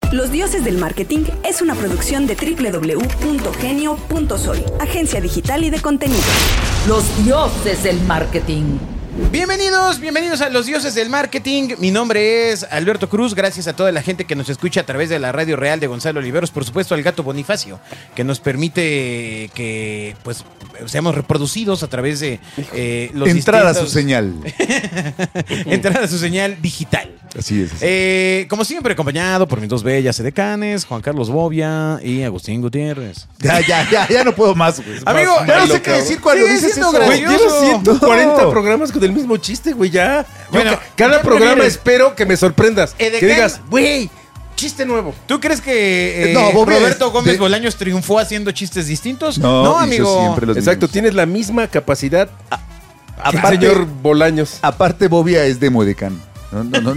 Los Dioses del Marketing es una producción de www.genio.soy, agencia digital y de contenido. Los Dioses del Marketing. Bienvenidos a Los Dioses del Marketing. Mi nombre es Alberto Cruz. Gracias a toda la gente que nos escucha a través de la Radio Real de Gonzalo Oliveros. Por supuesto al Gato Bonifacio, que nos permite que pues seamos reproducidos a través de los entrada distintos... a su señal. Entrada a su señal digital. Así es. Como siempre, acompañado por mis dos bellas edecanes, Juan Carlos Bobia y Agustín Gutiérrez. Ya no puedo más, güey. Amigo, ya no sé qué decir cuando dices eso. Güey, llevo 140 programas con el mismo chiste, güey, ya. Bueno, cada programa espero que me sorprendas. Que digas, güey, chiste nuevo. ¿Tú crees que Roberto Gómez Bolaños triunfó haciendo chistes distintos? No, amigo. Siempre los Exacto, mismos. tienes la misma capacidad que el Aparte- señor Bolaños. Aparte, Bobia es demo decano. No.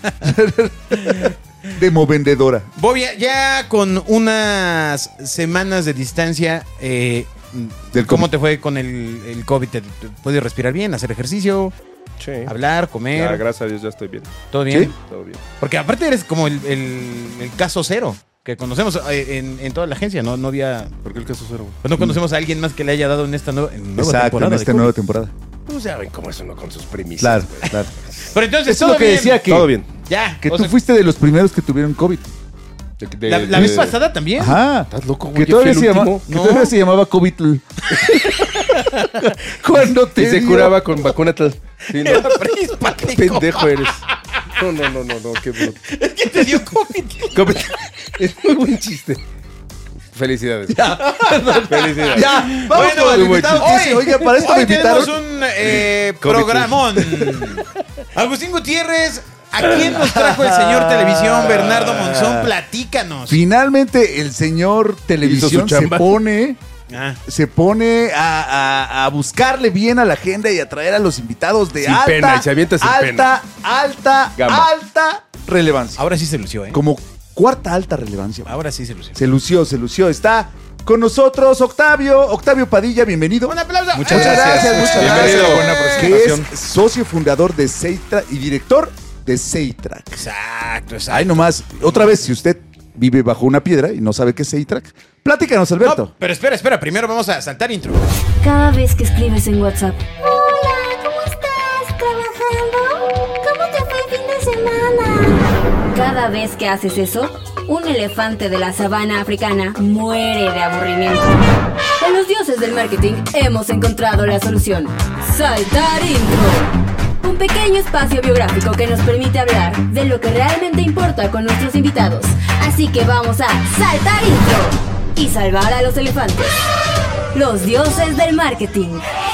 Demo vendedora. Bobia, ya con unas semanas de distancia, Del ¿cómo COVID. te fue con el COVID? ¿Te puedes respirar bien, hacer ejercicio, Sí. hablar, comer? Ya, gracias a Dios, ya estoy bien. ¿Todo bien? ¿Sí? Todo bien. Porque aparte eres como el caso cero que conocemos en toda la agencia, ¿no? No había... ¿Por qué el caso cero? Pues no conocemos a alguien más que le haya dado en esta nueva Exacto, temporada. en de esta COVID. nueva temporada. Pues ya ven cómo es uno con sus premisas. Claro, güey. claro. Pero entonces, Eso es todo lo que bien. decía que, Todo bien. Ya. que o tú sea, fuiste de los primeros que tuvieron COVID. la vez pasada también. Ajá. ¿Estás loco, güey? Que Yo fui todavía, el último. que todavía se llamaba COVID. Cuando te Y se dio. curaba con vacuna tal. Sí, no. Prehispánico. Pendejo eres. No, qué bruto. Es que te dio COVID. Es muy buen chiste. Felicidades. Felicidades. Ya, vamos Bueno, con el muy buen invitado que chiste. dice, oiga, para esto me Hoy tenemos invitaron. un programón. Agustín Gutiérrez, ¿a quién nos trajo el señor Televisión Bernardo Monzón? Platícanos. Finalmente el señor Televisión Hizo su chamba. se pone a buscarle bien a la agenda y a traer a los invitados de Sin alta, pena, y se avienta sin pena. alta relevancia. Ahora sí se lució, ¿eh? Como cuarta alta relevancia. Ahora sí se lució. Se lució. Está con nosotros Octavio Padilla, bienvenido. Un aplauso. Muchas gracias. Bienvenido. Buena Que presentación. es socio fundador de Seitrack y director de Seitrack. Exacto. Ay, nomás, otra vez, si usted vive bajo una piedra y no sabe qué es Seitrack, platícanos, Alberto. No, pero espera. Primero vamos a saltar intro. Cada vez que escribes en WhatsApp. Hola, ¿cómo estás? ¿Trabajando? ¿Cómo te fue el fin de semana? Cada vez que haces eso, un elefante de la sabana africana muere de aburrimiento. En Los Dioses del Marketing hemos encontrado la solución. Saltar intro. Un pequeño espacio biográfico que nos permite hablar de lo que realmente importa con nuestros invitados. Así que vamos a saltar intro y salvar a los elefantes. Los Dioses del Marketing.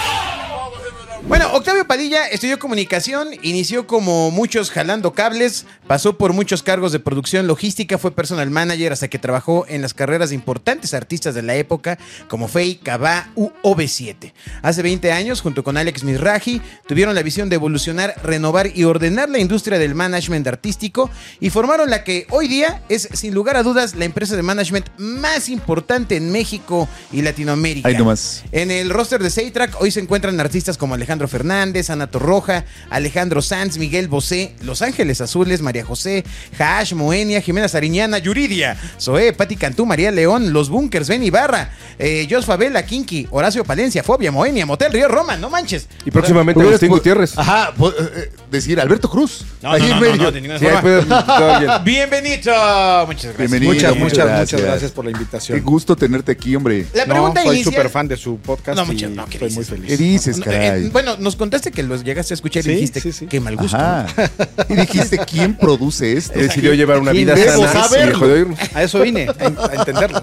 Bueno, Octavio Padilla estudió comunicación, inició como muchos jalando cables, pasó por muchos cargos de producción logística, fue personal manager hasta que trabajó en las carreras de importantes artistas de la época como Faye, Cabá u OV7. Hace 20 años, junto con Alex Mizrahi, tuvieron la visión de evolucionar, renovar y ordenar la industria del management artístico y formaron la que hoy día es, sin lugar a dudas, la empresa de management más importante en México y Latinoamérica. Ahí nomás. En el roster de Seitrack hoy se encuentran artistas como Alejandro Fernández, Ana Torroja, Alejandro Sanz, Miguel Bosé, Los Ángeles Azules, María José, Hash, Moenia, Jimena Sariñana, Yuridia, Zoé, Pati Cantú, María León, Los Bunkers, Ben Ibarra, Jos Favela, Kinky, Horacio Palencia, Fobia, Moenia, Motel Río Roma, no manches. Y próximamente Hubieras Agustín pu- Gutiérrez. Ajá, decir Alberto Cruz. No, Ahí en medio. de ninguna Sí, ahí forma. puede- todo bien. Bienvenido. Muchas gracias. Bienvenido. Muchas gracias por la invitación. Qué gusto tenerte aquí, hombre. La pregunta soy inicial... súper fan de su podcast No, y muchas- no, ¿qué estoy muy dices? feliz. ¿Qué dices, No, caray? bueno, nos contaste que los llegaste a escuchar y Sí, dijiste sí. qué mal gusto. Ajá. Y dijiste, ¿quién produce esto? Decidió llevar una ¿Quién vida debo sana. saberlo? y dejó de oírnos. A eso vine, a entenderlo.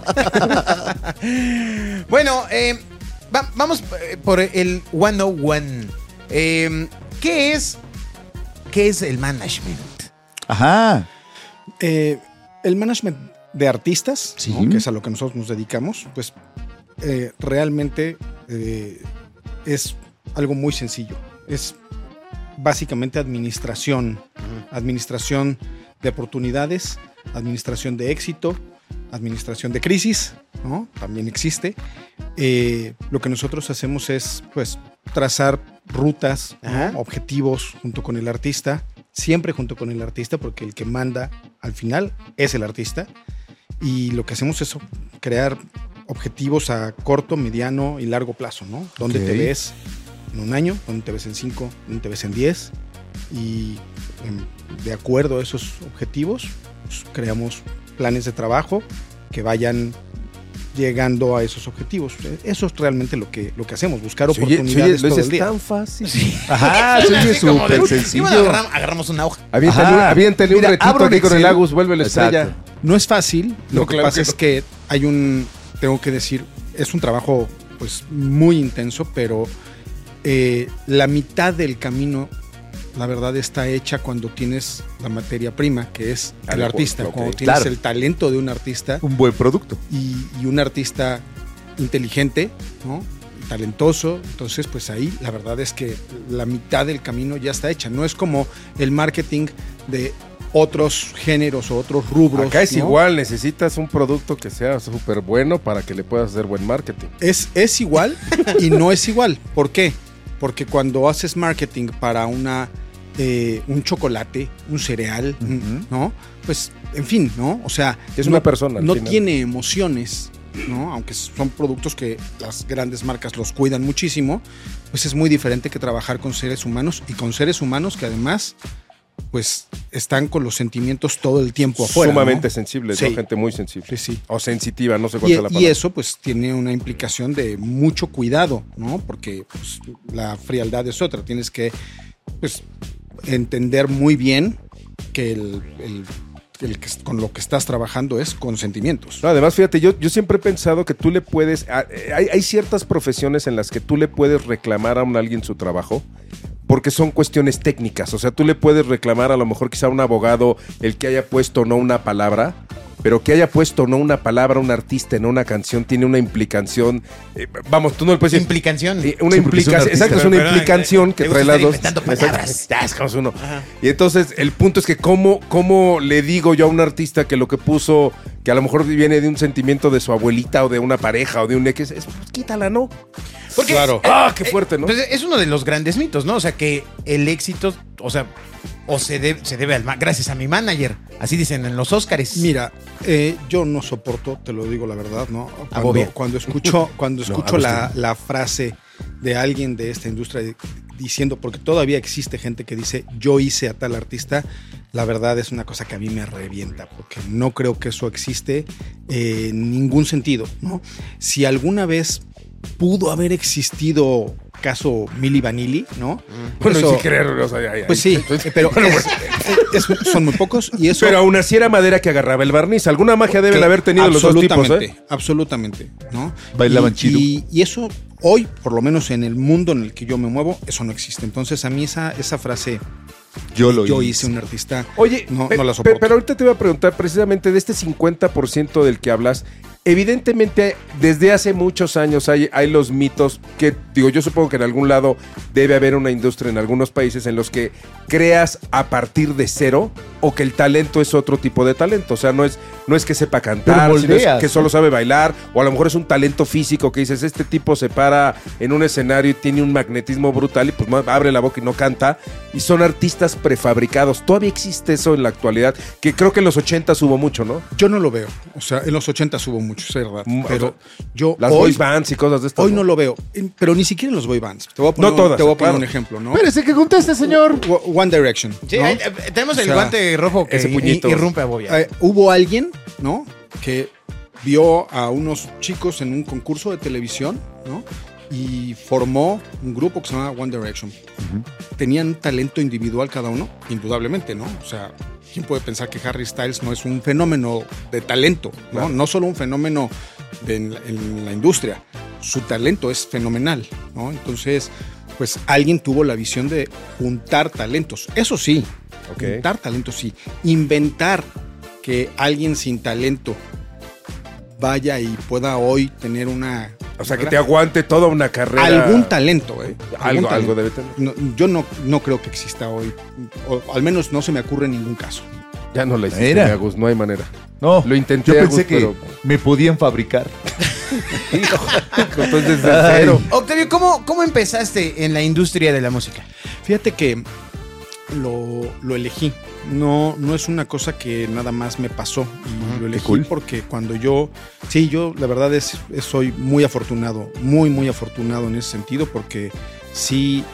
Bueno, vamos por el 101. ¿Qué es el management? Ajá. El management de artistas, Sí. ¿no? Que es a lo que nosotros nos dedicamos, pues realmente es algo muy sencillo. Es básicamente administración. Administración de oportunidades, administración de éxito, administración de crisis, ¿no? También existe. Lo que nosotros hacemos es, pues, trazar rutas, ¿no? Ajá. Objetivos junto con el artista, siempre junto con el artista, porque el que manda al final es el artista y lo que hacemos es crear objetivos a corto, mediano y largo plazo, ¿no? ¿Dónde te ves en un año? ¿Dónde te ves en 5? ¿Dónde te ves en 10? Y de acuerdo a esos objetivos, pues, creamos planes de trabajo que vayan llegando a esos objetivos. Eso es realmente lo que hacemos, buscar oportunidades todo el día. Es tan fácil. Sí. Ajá, Así como súper de- sencillo. y bueno, agarramos una hoja. Aviéntale un Mira, retito abro aquí con Excel. el Agus, vuelve la estrella. Exacto. No es fácil, No, lo que claro pasa que es no. que tengo que decir, es un trabajo pues muy intenso, pero la mitad del camino, la verdad, está hecha cuando tienes la materia prima, que es el artista, ok, cuando tienes claro. el talento de un artista Un buen producto. y un artista inteligente, ¿no? Talentoso, entonces pues ahí la verdad es que la mitad del camino ya está hecha, no es como el marketing de otros géneros o otros rubros. Acá es ¿no? igual, necesitas un producto que sea súper bueno para que le puedas hacer buen marketing. Es igual y no es igual. ¿Por qué? Porque cuando haces marketing para un chocolate, un cereal, ¿no? Pues, en fin, ¿no? O sea, Es no, una persona, al no final. tiene emociones, ¿no? Aunque son productos que las grandes marcas los cuidan muchísimo, pues es muy diferente que trabajar con seres humanos y con seres humanos que además, pues, están con los sentimientos todo el tiempo afuera. Sumamente ¿no? sensible, Sí. ¿no? Gente muy sensible. Sí, sí. O sensitiva, no sé cuál sea la Y palabra. eso pues tiene una implicación de mucho cuidado, ¿no? Porque pues, la frialdad es otra. Tienes que pues entender muy bien que con lo que estás trabajando es con sentimientos. No, además, fíjate, yo siempre he pensado que tú le puedes... Hay ciertas profesiones en las que tú le puedes reclamar a alguien su trabajo porque son cuestiones técnicas. O sea, tú le puedes reclamar a lo mejor quizá a un abogado el que haya puesto o no una palabra, pero que haya puesto o no una palabra un artista en una canción tiene una implicación... vamos, tú no le puedes decir... Implicación. Una Sí, porque es un implicación, artista. exacto, es una Perdón, implicación que te trae gusta las dos. estar inventando palabras. Ya, es como uno. Y entonces el punto es que cómo le digo yo a un artista que lo que puso, que a lo mejor viene de un sentimiento de su abuelita o de una pareja o de un ex, pues quítala, ¿no? Porque Claro. Qué fuerte, ¿no? Pues es uno de los grandes mitos, ¿no? O sea, que el éxito, o sea, se debe gracias a mi manager. Así dicen en los Óscares. Mira, yo no soporto, te lo digo la verdad, ¿no? Agobia. Cuando escucho la frase de alguien de esta industria diciendo, porque todavía existe gente que dice, yo hice a tal artista, la verdad es una cosa que a mí me revienta, porque no creo que eso existe en ningún sentido, ¿no? Si alguna vez pudo haber existido caso Milli Vanilli, ¿no? Bueno, Eso- y si querer, o sea, pues sí, pero son muy pocos y eso... Pero aún así era madera que agarraba el barniz. Alguna magia deben haber tenido los dos tipos, ¿eh? Absolutamente, ¿no? Bailaban chido. Y eso hoy, por lo menos en el mundo en el que yo me muevo, eso no existe. Entonces a mí esa frase, yo hice un artista, Oye, no la soporto. pero ahorita te voy a preguntar precisamente de este 50% del que hablas. Evidentemente, desde hace muchos años hay los mitos que, digo, yo supongo que en algún lado debe haber una industria en algunos países en los que creas a partir de cero o que el talento es otro tipo de talento. O sea, no es que sepa cantar, Pero sino es moldeas, que solo sabe bailar, o a lo mejor es un talento físico que dices, este tipo se para en un escenario y tiene un magnetismo brutal y pues abre la boca y no canta. Y son artistas prefabricados. Todavía existe eso en la actualidad, que creo que en los 80s hubo mucho, ¿no? Yo no lo veo. O sea, en los 80 hubo mucho, es verdad. Pero yo Las hoy, boys bands y cosas de estas. hoy no lo veo. Pero ni siquiera en los boy bands. Te voy a poner, No todas, te voy a poner claro. un ejemplo, ¿no? Espérese que conteste, señor. One Direction. Sí, ¿no? tenemos O el sea, guante rojo que ese puñito. irrumpe a Bobia. Hubo alguien, ¿no? Que vio a unos chicos en un concurso de televisión, ¿no? Y formó un grupo que se llama One Direction. Tenían un talento individual cada uno, indudablemente, ¿no? O sea, ¿quién puede pensar que Harry Styles no es un fenómeno de talento, ¿no? Claro. No solo un fenómeno en la industria. Su talento es fenomenal, ¿no? Entonces, pues alguien tuvo la visión de juntar talentos. Eso sí, Ok. juntar talentos sí. Inventar que alguien sin talento vaya y pueda hoy tener una... O sea, que te aguante toda una carrera. Algún talento, ¿eh? Algo talento. debe tener. Yo no creo que exista hoy, o al menos no se me ocurre ningún caso. Ya no la hiciste, Era. Agus, no hay manera. No, Lo intenté, yo pensé Agus, que pero- me podían fabricar. Entonces, desde Ay. cero. Octavio, ¿cómo empezaste en la industria de la música? Fíjate que lo elegí. No es una cosa que nada más me pasó. Y lo elegí porque cuando yo la verdad soy muy afortunado, muy afortunado en ese sentido, porque sí,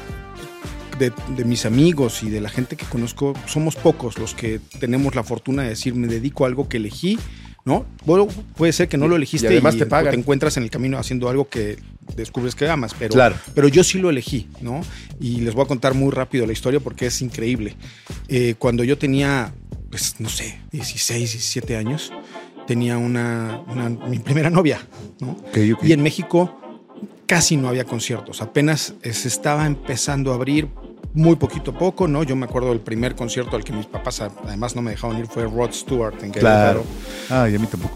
de mis amigos y de la gente que conozco, somos pocos los que tenemos la fortuna de decir, me dedico a algo que elegí, ¿no? Bueno, puede ser que no lo elegiste y además te pagan. Te encuentras en el camino haciendo algo que descubres que amas, pero yo sí lo elegí, ¿no? Y les voy a contar muy rápido la historia porque es increíble. Cuando yo tenía, pues, no sé, 16, 17 años, tenía mi primera novia, ¿no? Okay. Y en México casi no había conciertos, apenas se estaba empezando a abrir muy poquito a poco, ¿no? Yo me acuerdo del primer concierto al que mis papás además no me dejaron ir, fue Rod Stewart en Querétaro. Claro. Y a mí tampoco.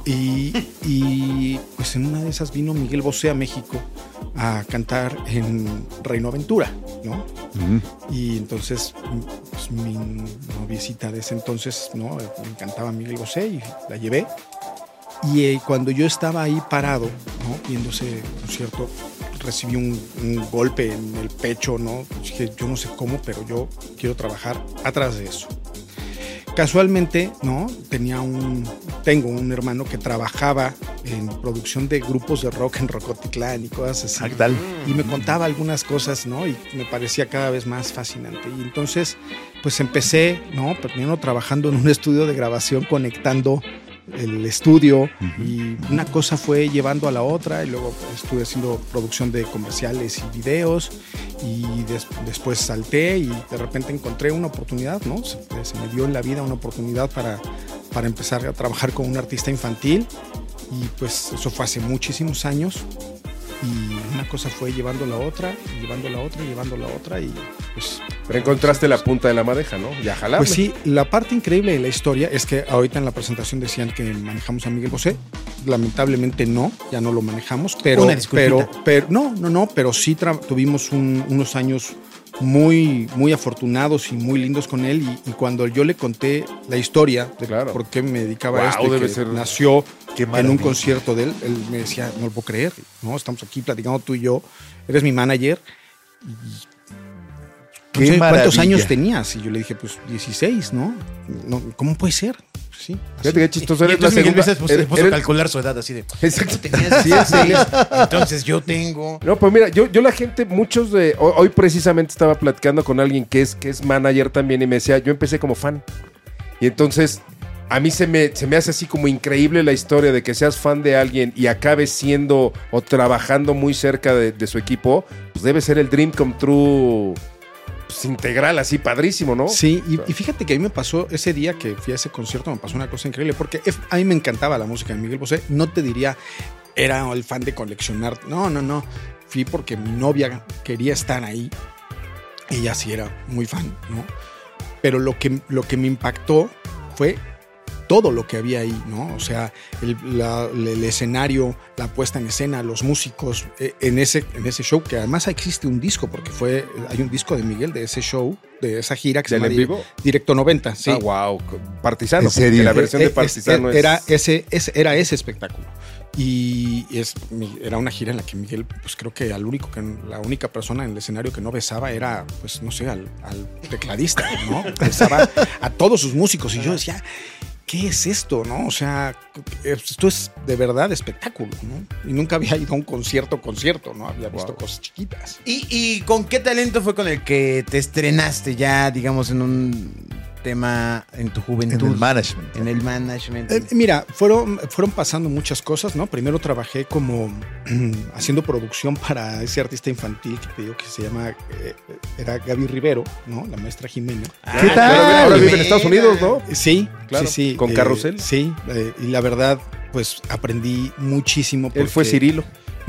Y pues en una de esas vino Miguel Bosé a México a cantar en Reino Aventura, ¿no? Uh-huh. Y entonces, pues, mi noviecita de ese entonces, ¿no? Me encantaba Miguel Bosé y la llevé. Y cuando yo estaba ahí parado, ¿no? Viendo ese concierto, recibí un golpe en el pecho, ¿no? Dije, yo no sé cómo, pero yo quiero trabajar atrás de eso. Casualmente, ¿no? Tengo un hermano que trabajaba en producción de grupos de rock en Rocotitlán y cosas así. ¿Qué tal? Y me contaba algunas cosas, ¿no? Y me parecía cada vez más fascinante. Y entonces, pues empecé, ¿no? Primero trabajando en un estudio de grabación, conectando el estudio, y una cosa fue llevando a la otra, y luego estuve haciendo producción de comerciales y videos, y después salté y de repente encontré una oportunidad, ¿no? Se me dio en la vida una oportunidad para empezar a trabajar con un artista infantil, y pues eso fue hace muchísimos años, y una cosa fue llevando la otra, y llevando la otra, y llevando la otra, y pues... Pero encontraste la punta de la madeja, ¿no? Ya jalable. Pues sí, la parte increíble de la historia es que ahorita en la presentación decían que manejamos a Miguel Bosé. Lamentablemente no, ya no lo manejamos, pero sí tuvimos unos años muy afortunados y muy lindos con él, y cuando yo le conté la historia de por qué me dedicaba a esto, nació en un concierto de él me decía, no lo puedo creer, ¿no? Estamos aquí platicando tú y yo, eres mi manager, y ¿cuántos años tenías? Y yo le dije, pues 16, ¿no? ¿Cómo puede ser? Pues sí. Fíjate qué chistoso. Entonces Miguel veces se puso a calcular su edad así de... Exacto. Tenías 16, entonces yo tengo... No, pues mira, yo la gente, muchos de... Hoy precisamente estaba platicando con alguien que es manager también, y me decía, yo empecé como fan. Y entonces... A mí se me hace así como increíble la historia de que seas fan de alguien y acabes siendo o trabajando muy cerca de su equipo. Pues debe ser el dream come true, pues, integral, así padrísimo, ¿no? Sí, y fíjate que a mí me pasó ese día que fui a ese concierto, me pasó una cosa increíble, porque a mí me encantaba la música de Miguel Bosé. No te diría, era el fan de coleccionar. No. Fui porque mi novia quería estar ahí. Ella sí era muy fan, ¿no? Pero lo que me impactó fue todo lo que había ahí, ¿no? O sea, el escenario, la puesta en escena, los músicos, en ese show, que además existe un disco, porque hay un disco de Miguel de ese show, de esa gira que se llama Directo 90, sí. Ah, wow, Partisano, ¿en serio? La versión de Partisano era ese espectáculo. Y era una gira en la que Miguel, pues creo que la única persona en el escenario que no besaba era, pues no sé, al tecladista, ¿no? Besaba a todos sus músicos, y yo decía, ¿qué es esto, no? O sea, esto es de verdad espectáculo, ¿no? Y nunca había ido a un concierto, ¿no? Había visto cosas chiquitas. ¿Y con qué talento fue con el que te estrenaste ya, digamos, en un tema en tu juventud? En el management. Mira, fueron pasando muchas cosas, ¿no? Primero trabajé como haciendo producción para ese artista infantil que te digo que se llama, era Gaby Rivero, ¿no? La maestra Jimena. ¿Qué tal? Ahora vive en Estados Unidos, ¿no? Sí, claro. Sí. ¿Con Carrusel? Sí, y la verdad, pues aprendí muchísimo. Él fue Cirilo.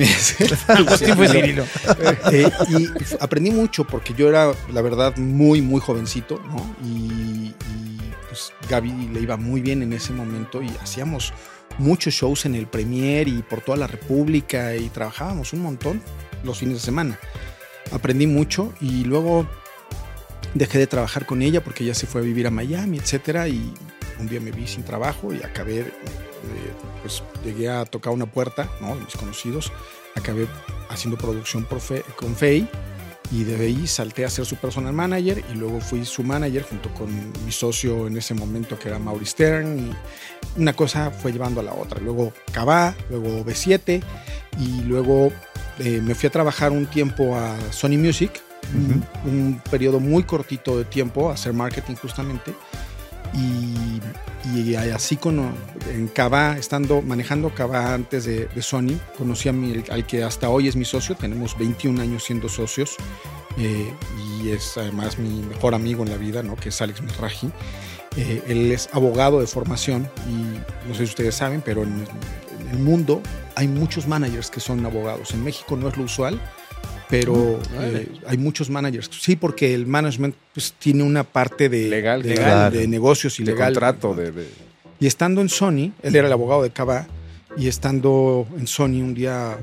Agustín fue Cirilo. Y aprendí mucho porque yo era, la verdad, muy jovencito, ¿no? Y pues Gaby le iba muy bien en ese momento, y hacíamos muchos shows en el Premier y por toda la República, y trabajábamos un montón los fines de semana. Aprendí mucho, y luego dejé de trabajar con ella porque ella se fue a vivir a Miami, etcétera, y un día me vi sin trabajo y acabé, pues llegué a tocar una puerta, ¿no? De mis conocidos, acabé haciendo producción con Fey, Y de ahí salté a ser su personal manager y luego fui su manager junto con mi socio en ese momento que era Maurice Stern, y una cosa fue llevando a la otra. Luego Kavaa, luego B7 y luego me fui a trabajar un tiempo a Sony Music, un periodo muy cortito de tiempo a hacer marketing justamente. Y así en Kavaa, manejando Kavaa antes de Sony, conocí al que hasta hoy es mi socio. Tenemos 21 años siendo socios, y es además mi mejor amigo en la vida, ¿no? Que es Alex Merraji. Él es abogado de formación y no sé si ustedes saben, pero en el mundo hay muchos managers que son abogados. En México no es lo usual, pero hay muchos managers. Sí, porque el management pues, tiene una parte de legal, de negocios y de legal. contrato. Y estando en Sony, él era el abogado de Kavaa, y estando en Sony un día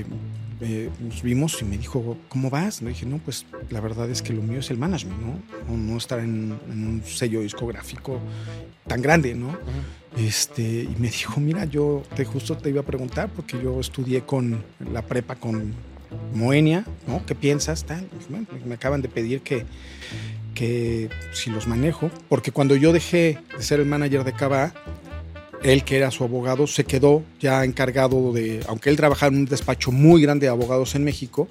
nos vimos y me dijo, ¿cómo vas? Le dije, no, pues la verdad es que lo mío es el management, ¿no? No estar en un sello discográfico tan grande, ¿no? Y me dijo, mira, yo justo te iba a preguntar porque yo estudié con la prepa con Moenia, ¿no? ¿Qué piensas? Tal. Bueno, me acaban de pedir que si los manejo, porque cuando yo dejé de ser el manager de Kavaa, él, que era su abogado, se quedó ya encargado de, aunque él trabajaba en un despacho muy grande de abogados en México,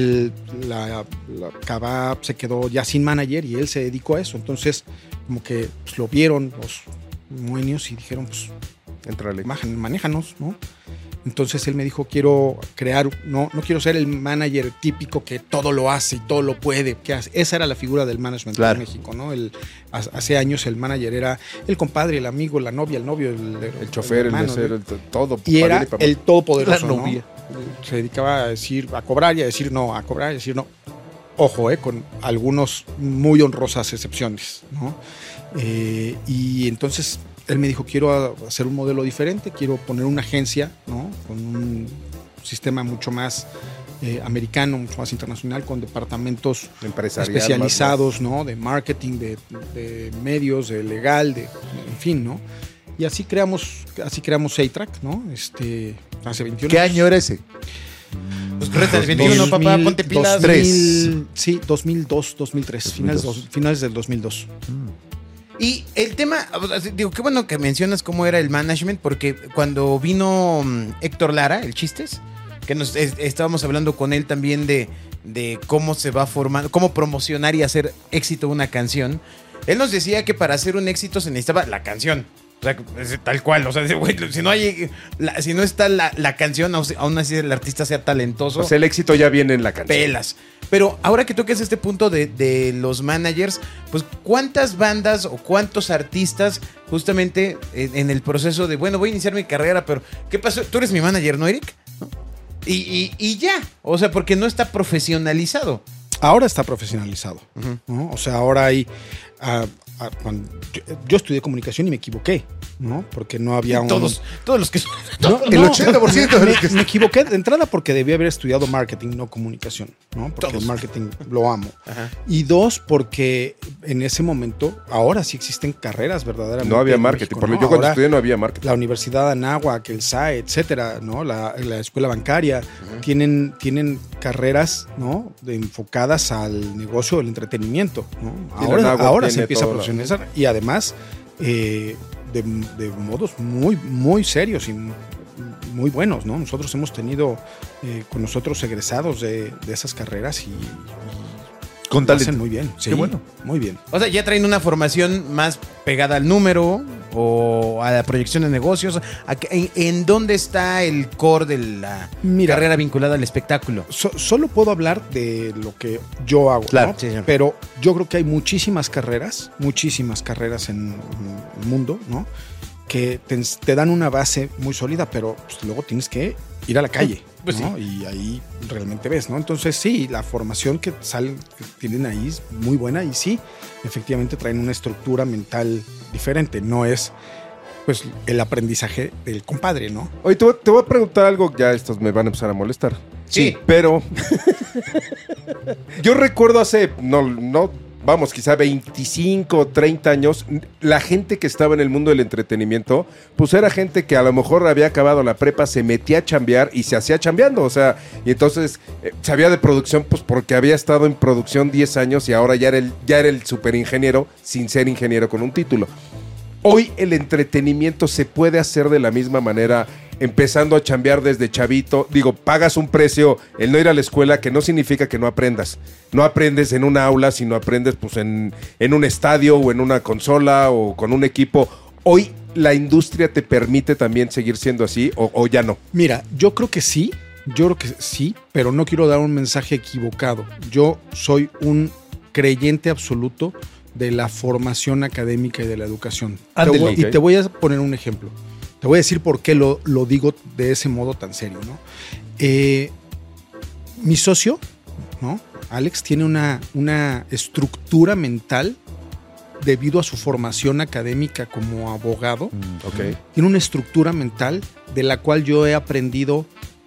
la Kavaa se quedó ya sin manager y él se dedicó a eso. Entonces, como que pues, lo vieron los moenios y dijeron, pues, entrale, manéjanos, ¿no? Entonces él me dijo, quiero crear, no quiero ser el manager típico que todo lo hace y todo lo puede. Esa era la figura del management en México, ¿no? Hace años el manager era el compadre, el amigo, la novia, el novio, el chofer, el mesero, todo. Y era el todopoderoso, la novia. ¿no? Se dedicaba a cobrar y a decir no, a cobrar y a decir no. Ojo, con algunos muy honrosas excepciones, ¿no? Y entonces él me dijo, quiero hacer un modelo diferente, quiero poner una agencia, ¿no? Con un sistema mucho más americano, mucho más internacional, con departamentos especializados, ¿no? De marketing, de medios, de legal, en fin, ¿no? Y así creamos A-Track, ¿no? Hace 21 años. ¿Qué año era ese? Pues correcto, el 21, papá, ponte pilas. 2002, 2003, finales del 2002. Y el tema, digo, qué bueno que mencionas cómo era el management, porque cuando vino Héctor Lara, el Chistes, que estábamos hablando con él también de cómo se va formando, cómo promocionar y hacer éxito una canción, él nos decía que para hacer un éxito se necesitaba la canción. O sea, tal cual, o sea, güey, si no está la canción, aún así el artista sea talentoso. O sea, el éxito ya viene en la canción. Pelas. Pero ahora que toques este punto de los managers, pues ¿cuántas bandas o cuántos artistas justamente en el proceso de, bueno, voy a iniciar mi carrera, pero ¿qué pasó? Tú eres mi manager, ¿no, Eric? ¿No? Y ya, o sea, porque no está profesionalizado. Ahora está profesionalizado, ¿no? O sea, ahora hay... cuando yo estudié comunicación y me equivoqué, ¿no? Porque no había todos los que... No, el 80% de los que... Me equivoqué de entrada porque debía haber estudiado marketing, no comunicación, ¿no? Porque el marketing lo amo. Ajá. Y dos, porque en ese momento, ahora sí existen carreras verdaderamente. No había marketing, México, ¿no? Yo cuando ahora, estudié no había marketing. La Universidad de Anáhuac, el SAE, etcétera, ¿no? La escuela bancaria, tienen carreras, ¿no? Enfocadas al negocio del entretenimiento, ¿no? Ahora se empieza a profesionalizar y además de modos muy, muy serios y muy buenos, ¿no? Nosotros hemos tenido con nosotros egresados de esas carreras y con lo hacen muy bien. Sí, qué bueno. Muy bien. O sea, ya traen una formación más pegada al número o a la proyección de negocios. ¿En dónde está el core de la carrera vinculada al espectáculo? Solo puedo hablar de lo que yo hago, claro, ¿no? Sí, sí. Pero yo creo que hay muchísimas carreras en el mundo, ¿no? Que te dan una base muy sólida, pero pues, luego tienes que ir a la calle, pues ¿no? Sí. Y ahí realmente ves, ¿no? Entonces sí, la formación que tienen ahí es muy buena y sí, efectivamente traen una estructura mental diferente, no es pues el aprendizaje del compadre, ¿no? Oye, te voy a preguntar algo, ya estos me van a empezar a molestar. Sí. Pero yo recuerdo hace, no vamos, quizá 25 o 30 años, la gente que estaba en el mundo del entretenimiento, pues era gente que a lo mejor había acabado la prepa, se metía a chambear y se hacía chambeando, o sea, y entonces sabía de producción, pues porque había estado en producción 10 años y ahora ya era el superingeniero sin ser ingeniero con un título. Hoy el entretenimiento se puede hacer de la misma manera, empezando a chambear desde chavito. Digo, pagas un precio, el no ir a la escuela, que no significa que no aprendas. No aprendes en una aula, sino aprendes pues en un estadio o en una consola o con un equipo. Hoy la industria te permite también seguir siendo así o ya no. Mira, yo creo que sí, pero no quiero dar un mensaje equivocado. Yo soy un creyente absoluto de la formación académica y de la educación. Y te voy a poner un ejemplo. Te voy a decir por qué lo digo de ese modo tan serio, ¿no? Mi socio, ¿no? Alex, tiene una estructura mental debido a su formación académica como abogado. Tiene una estructura mental de la cual yo he aprendido,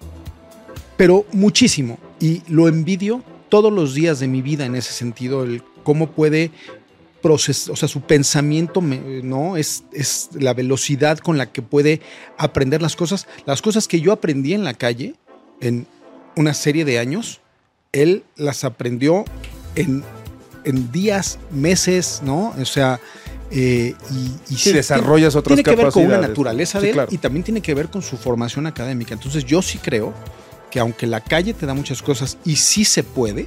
pero muchísimo. Y lo envidio todos los días de mi vida en ese sentido, el cómo puede procesar, o sea, su pensamiento, ¿no? Es la velocidad con la que puede aprender las cosas que yo aprendí en la calle en una serie de años, él las aprendió en días, meses, ¿no? O sea, y sí, desarrollas otras capacidades. Tiene que ver con una naturaleza de él, claro. Y también tiene que ver con su formación académica. Entonces yo sí creo que aunque la calle te da muchas cosas y sí se puede,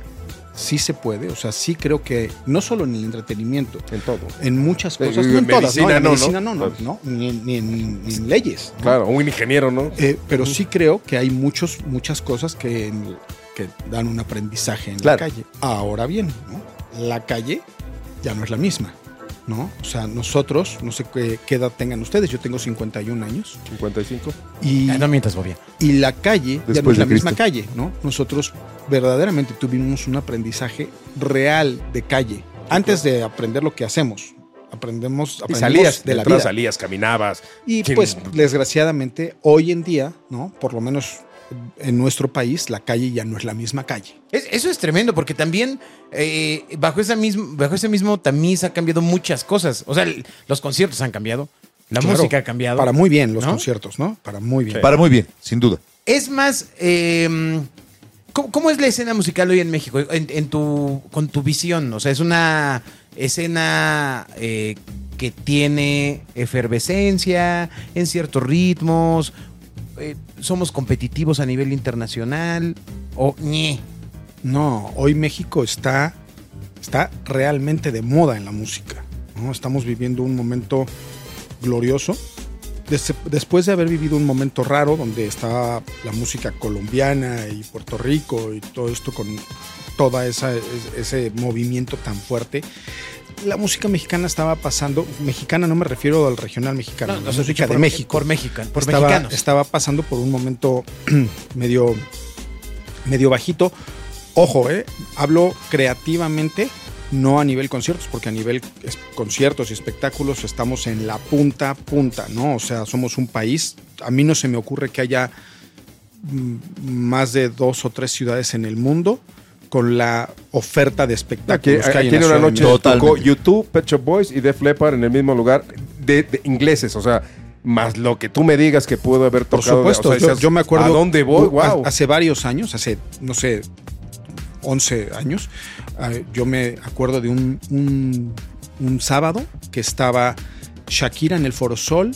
o sea, sí creo que no solo en el entretenimiento, en todo, en muchas cosas, no en todas, ¿no? En medicina no, ni en leyes, ¿no? Claro, un ingeniero, ¿no? Pero sí creo que hay muchas cosas que dan un aprendizaje en la calle. Ahora bien, ¿no? La calle ya no es la misma, ¿no? O sea, nosotros, no sé qué edad tengan ustedes, yo tengo 51 años. 55. No mientas, Bobia. Y la calle Después ya no es la de misma Cristo. calle, ¿no? Nosotros verdaderamente tuvimos un aprendizaje real de calle. Antes de aprender lo que hacemos, aprendemos salías de la vida. Salías, caminabas. Y pues, desgraciadamente, hoy en día, ¿no? Por lo menos en nuestro país, la calle ya no es la misma calle. Eso es tremendo, porque también bajo ese mismo tamiz ha cambiado muchas cosas. O sea, los conciertos han cambiado, la música ha cambiado. Para muy bien los conciertos, ¿no? Para muy bien. Sí. Para muy bien, sin duda. Es más, ¿cómo es la escena musical hoy en México? Con tu visión, o sea, es una escena que tiene efervescencia en ciertos ritmos. ¿Somos competitivos a nivel internacional o ñe? No, hoy México está realmente de moda en la música, ¿no? Estamos viviendo un momento glorioso. Después de haber vivido un momento raro donde estaba la música colombiana y Puerto Rico y todo esto con toda ese movimiento tan fuerte, la música mexicana estaba pasando, mexicana no me refiero al regional mexicano, la música de México. Por mexicanos. Estaba pasando por un momento medio bajito. Ojo, hablo creativamente, no a nivel conciertos, porque a nivel conciertos y espectáculos estamos en la punta, ¿no? O sea, somos un país, a mí no se me ocurre que haya más de 2 o 3 ciudades en el mundo con la oferta de espectáculos que hay aquí en una noche tocó Totalmente. YouTube, Pet Shop Boys y Def Leppard en el mismo lugar de ingleses, o sea, más lo que tú me digas que pudo haber Por tocado. supuesto, o sea, yo me acuerdo. ¿A dónde voy? Wow. Hace varios años, no sé, 11 años, yo me acuerdo de un sábado que estaba Shakira en el Foro Sol,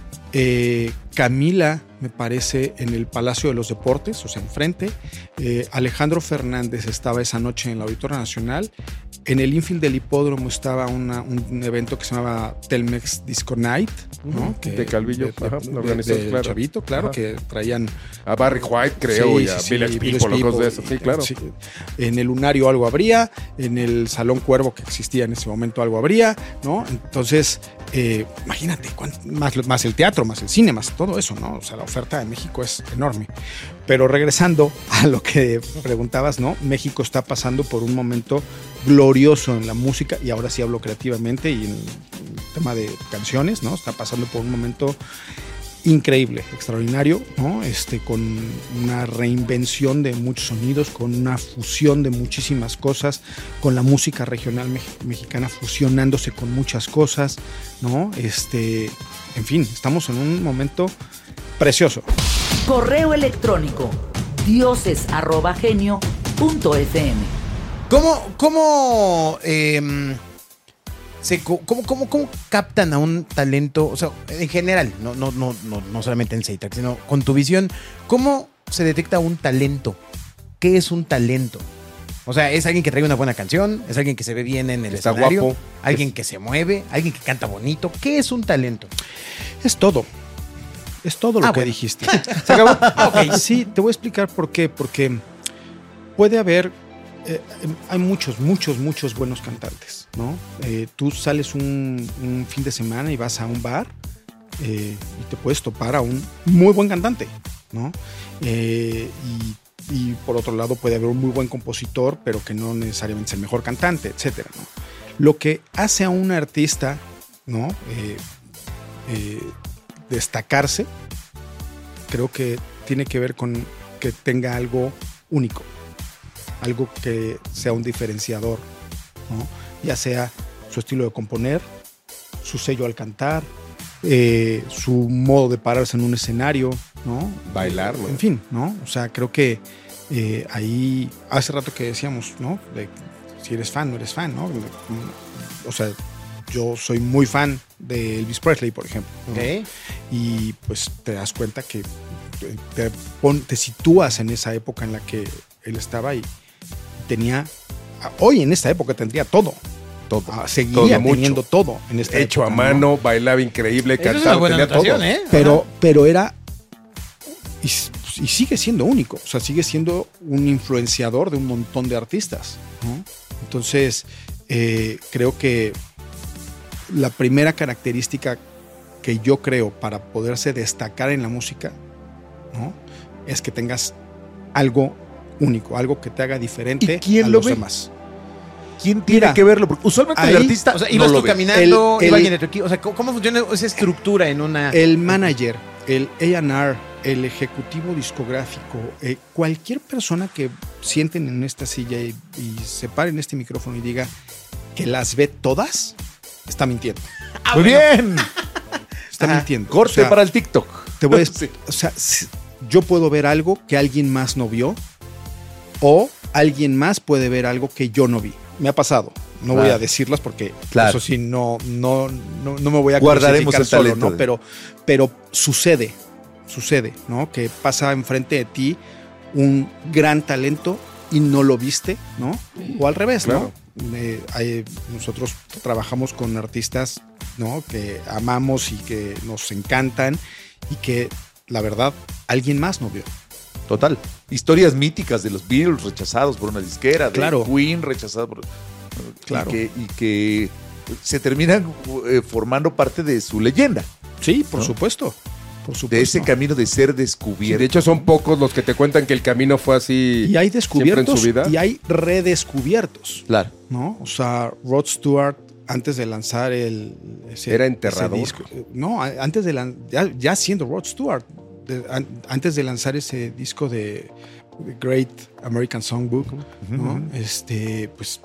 Camila, me parece, en el Palacio de los Deportes, o sea, enfrente. Alejandro Fernández estaba esa noche en el Auditorio Nacional. En el infield del hipódromo estaba un evento que se llamaba Telmex Disco Night, ¿no? De Calvillo, la organización, claro. Chavito, claro, que traían a Barry White, creo, sí, y a sí, Village Village People, locos de People, eso, sí, claro. Sí. En el Lunario algo habría, en el Salón Cuervo que existía en ese momento algo habría, ¿no? Entonces, imagínate, más el teatro, más el cine, más todo eso, ¿no? O sea, la oferta de México es enorme. Pero regresando a lo que preguntabas, ¿no? México está pasando por un momento glorioso en la música, y ahora sí hablo creativamente y en el tema de canciones, ¿no? Está pasando por un momento increíble, extraordinario, ¿no? Con una reinvención de muchos sonidos, con una fusión de muchísimas cosas, con la música regional mexicana fusionándose con muchas cosas, ¿no? En fin, estamos en un momento precioso. Correo electrónico dioses@genio.fm. ¿Cómo captan a un talento? O sea, en general, no solamente en Seitac, sino con tu visión, ¿cómo se detecta un talento? ¿Qué es un talento? O sea, ¿es alguien que trae una buena canción? ¿Es alguien que se ve bien en el escenario? Guapo. ¿Alguien que se mueve? ¿Alguien que canta bonito? ¿Qué es un talento? Es todo. Es todo lo que bueno. dijiste. ¿Se acabó? Ok, sí, te voy a explicar por qué. Porque puede haber... hay muchos buenos cantantes, ¿no? Tú sales un fin de semana y vas a un bar y te puedes topar a un muy buen cantante, ¿no? Y por otro lado puede haber un muy buen compositor, pero que no necesariamente es el mejor cantante, etcétera, ¿no? Lo que hace a un artista, ¿no? Destacarse, creo que tiene que ver con que tenga algo único, algo que sea un diferenciador, ¿no? Ya sea su estilo de componer, su sello al cantar, su modo de pararse en un escenario, ¿no? Bailar, ¿no? En fin, ¿no? O sea, creo que ahí, hace rato que decíamos, ¿no? De si eres fan, no eres fan, ¿no? O sea, yo soy muy fan de Elvis Presley, por ejemplo, ¿no? Okay. Y pues te das cuenta que te sitúas en esa época en la que él estaba y tenía, hoy en esta época tendría todo. Seguía todo, teniendo todo en esta hecho época, a mano, ¿no? bailaba increíble, Eso es una cantaba, buena tenía todo. anotación, Pero era y sigue siendo único, o sea, sigue siendo un influenciador de un montón de artistas, ¿no? Entonces, creo que la primera característica que yo creo para poderse destacar en la música, ¿no? Es que tengas algo único, algo que te haga diferente ¿Y quién a lo los ve? demás. ¿Quién tiene que verlo? Porque usualmente el ahí, artista O sea, no ibas lo tú ve. caminando, El- iba alguien de tu equipo. O sea, ¿cómo funciona esa estructura en una...? El manager, el A&R, el ejecutivo discográfico, cualquier persona que sienten en esta silla y se pare en este micrófono y diga que las ve todas, está mintiendo. Muy bien. Está mintiendo. Corte O sea, para el TikTok. Te voy a Sí. o sea, yo puedo ver algo que alguien más no vio o alguien más puede ver algo que yo no vi. Me ha pasado. No voy Claro. a decirlas porque Claro. eso sí no me voy a Guardaremos crucificar el solo, talento ¿no? Pero sucede, ¿no? Que pasa enfrente de ti un gran talento y no lo viste, ¿no? O al revés, Claro. ¿no? Nosotros trabajamos con artistas, ¿no? Que amamos y que nos encantan y que la verdad alguien más no vio. Total. Historias míticas de los Beatles rechazados por una disquera, de Claro. Queen rechazado por... Claro. Y que se terminan formando parte de su leyenda, Sí, por ¿no? supuesto. Por supuesto. de ese camino de ser Sí, descubierto. de hecho, son pocos los que te cuentan que el camino fue así Y hay siempre en descubiertos su vida. y hay redescubiertos, Claro. ¿no? O sea, Rod Stewart, antes de lanzar Era enterrador. No, antes de ya siendo Rod Stewart, antes de lanzar ese disco de Great American Songbook, ¿no? Pues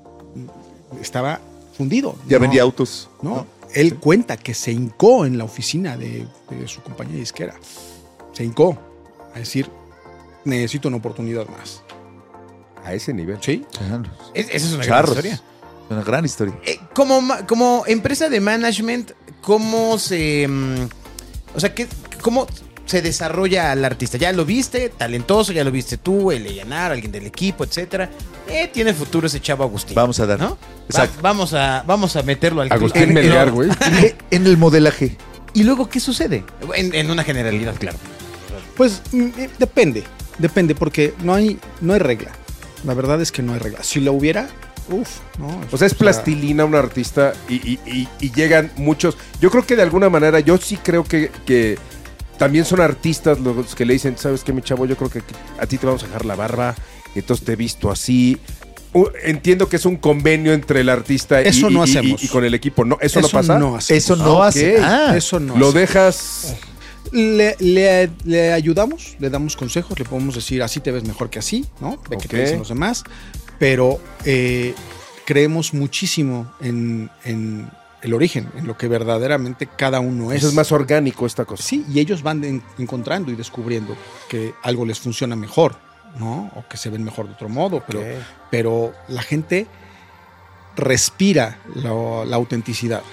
estaba fundido. Ya ¿no? vendía autos. ¿no? Él cuenta que se hincó en la oficina de su compañía disquera. Se hincó a decir, necesito una oportunidad más. A ese nivel. ¿Sí? Esa es una gran Charros. historia. Una gran historia. Como empresa de management, ¿cómo se... o sea, cómo se desarrolla al artista? Ya lo viste, talentoso, ya lo viste tú, el Ellanar, alguien del equipo, etcétera. Tiene futuro ese chavo Agustín. Vamos a dar. ¿no? Exacto. Vamos a meterlo al Agustín al- Melgar, güey. En el modelaje. ¿Y luego qué sucede? En una generalidad, claro. Pues depende, porque no hay regla. La verdad es que no hay regla. Si la hubiera, no. O sea, es plastilina un artista y llegan muchos. Yo creo que de alguna manera, yo sí creo que también son artistas los que le dicen, ¿sabes qué, mi chavo? Yo creo que a ti te vamos a dejar la barba, y entonces te he visto así. Entiendo que es un convenio entre el artista Eso no hacemos. y con el equipo. No, ¿eso no pasa? No hacemos. Eso no Ah, hace. ok. Ah, Eso no Lo hacemos. dejas... Le ayudamos, le damos consejos, le podemos decir, así te ves mejor que así, ¿no? Ve que te dicen los demás. Pero creemos muchísimo en el origen, en lo que verdaderamente cada uno es. Eso es más orgánico esta cosa. Sí, y ellos van encontrando y descubriendo que algo les funciona mejor, ¿no? O que se ven mejor de otro modo, pero la gente respira la autenticidad,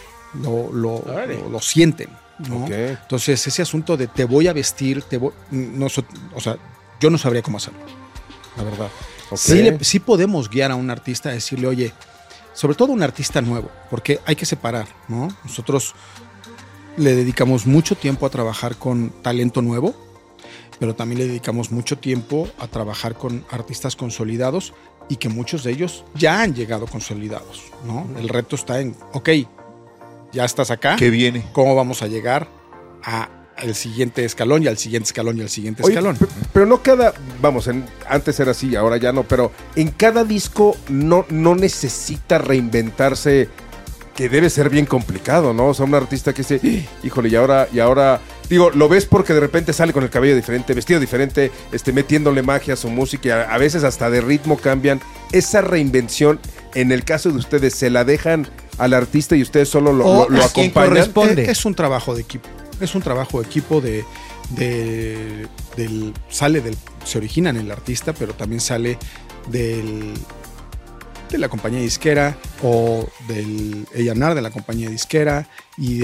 lo sienten, ¿no? Okay. Entonces ese asunto de te voy a vestir, o sea, yo no sabría cómo hacerlo, la verdad. Okay. Sí podemos guiar a un artista a decirle, oye, sobre todo un artista nuevo, porque hay que separar, ¿no? Nosotros le dedicamos mucho tiempo a trabajar con talento nuevo, pero también le dedicamos mucho tiempo a trabajar con artistas consolidados y que muchos de ellos ya han llegado consolidados, ¿no? El reto está en, ok, ya estás acá. ¿Qué viene? ¿Cómo vamos a llegar al siguiente escalón y al siguiente escalón y al siguiente escalón? Pero no vamos, antes era así, ahora ya no, pero en cada disco no necesita reinventarse, que debe ser bien complicado, ¿no? O sea, un artista que dice, híjole, y ahora, digo, lo ves porque de repente sale con el cabello diferente, vestido diferente, metiéndole magia a su música, y a veces hasta de ritmo cambian. Esa reinvención, en el caso de ustedes, ¿se la dejan al artista y ustedes solo lo acompañan? Corresponde. Es un trabajo de equipo. Es un trabajo de equipo se origina en el artista, pero también sale de la compañía disquera o del A&R de la compañía disquera y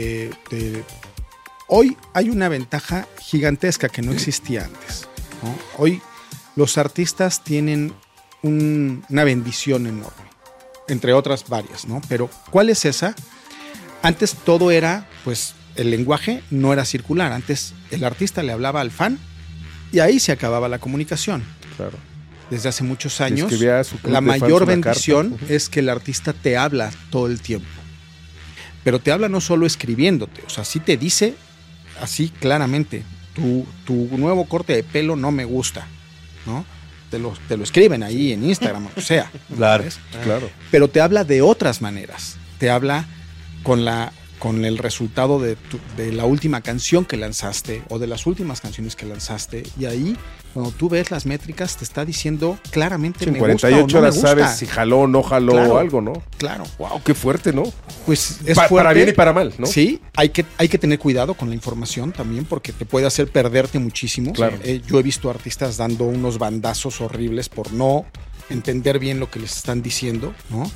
hoy hay una ventaja gigantesca que no existía antes, ¿no? Hoy los artistas tienen una bendición enorme, entre otras varias, ¿no? Pero ¿cuál es esa? Antes todo era, pues, el lenguaje no era circular. Antes el artista le hablaba al fan y ahí se acababa la comunicación. Claro. Desde hace muchos años, de la mayor fans, bendición es que el artista te habla todo el tiempo. Pero te habla no solo escribiéndote, o sea, sí te dice así claramente, tu nuevo corte de pelo no me gusta, ¿no? Te lo escriben ahí en Instagram, o sea. Claro, ¿sabes? claro. Pero te habla de otras maneras. Te habla con el resultado de la última canción que lanzaste o de las últimas canciones que lanzaste, y ahí cuando tú ves las métricas te está diciendo claramente en 48 horas sabes si jaló o no jaló, claro, o algo, ¿no? Claro. Wow, qué fuerte, ¿no? Pues es fuerte. Para bien y para mal, ¿no? Sí, hay que tener cuidado con la información también porque te puede hacer perderte muchísimo. Claro. Yo he visto artistas dando unos bandazos horribles por no entender bien lo que les están diciendo, ¿no?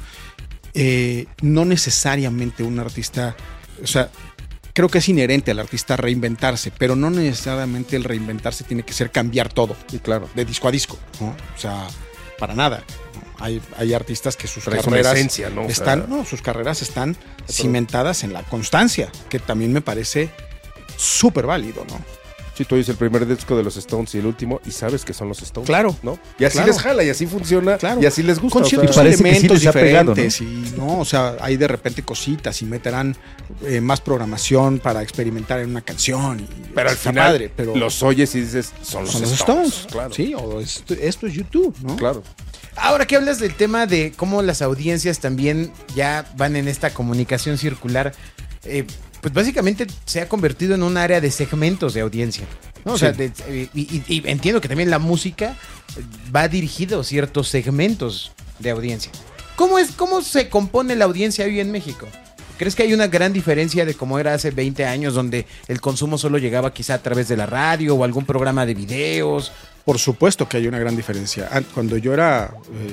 No necesariamente un artista, o sea, creo que es inherente al artista reinventarse, pero no necesariamente el reinventarse tiene que ser cambiar todo, y claro, de disco a disco, ¿no? O sea, para nada. Hay artistas que sus pero carreras esencia, ¿no? sus carreras están cimentadas en la constancia, que también me parece súper válido, ¿no? Sí, tú oyes el primer disco de los Stones y el último y sabes que son los Stones. Claro. ¿No? Y así claro. les jala y así funciona, claro, y así les gusta. Con ciertos parece que sí elementos les ha pegado, diferentes, y no, o sea, hay de repente cositas y meterán más programación para experimentar en una canción. Pero al está final padre, pero los oyes y dices, son los Stones. Claro. Sí, o esto es YouTube, ¿no? Claro. Ahora que hablas del tema de cómo las audiencias también ya van en esta comunicación circular, pues básicamente se ha convertido en un área de segmentos de audiencia, ¿no? O Sí. sea, y entiendo que también la música va dirigido a ciertos segmentos de audiencia. ¿Cómo se compone la audiencia hoy en México? ¿Crees que hay una gran diferencia de cómo era hace 20 años, donde el consumo solo llegaba quizá a través de la radio o algún programa de videos? Por supuesto que hay una gran diferencia. Cuando yo era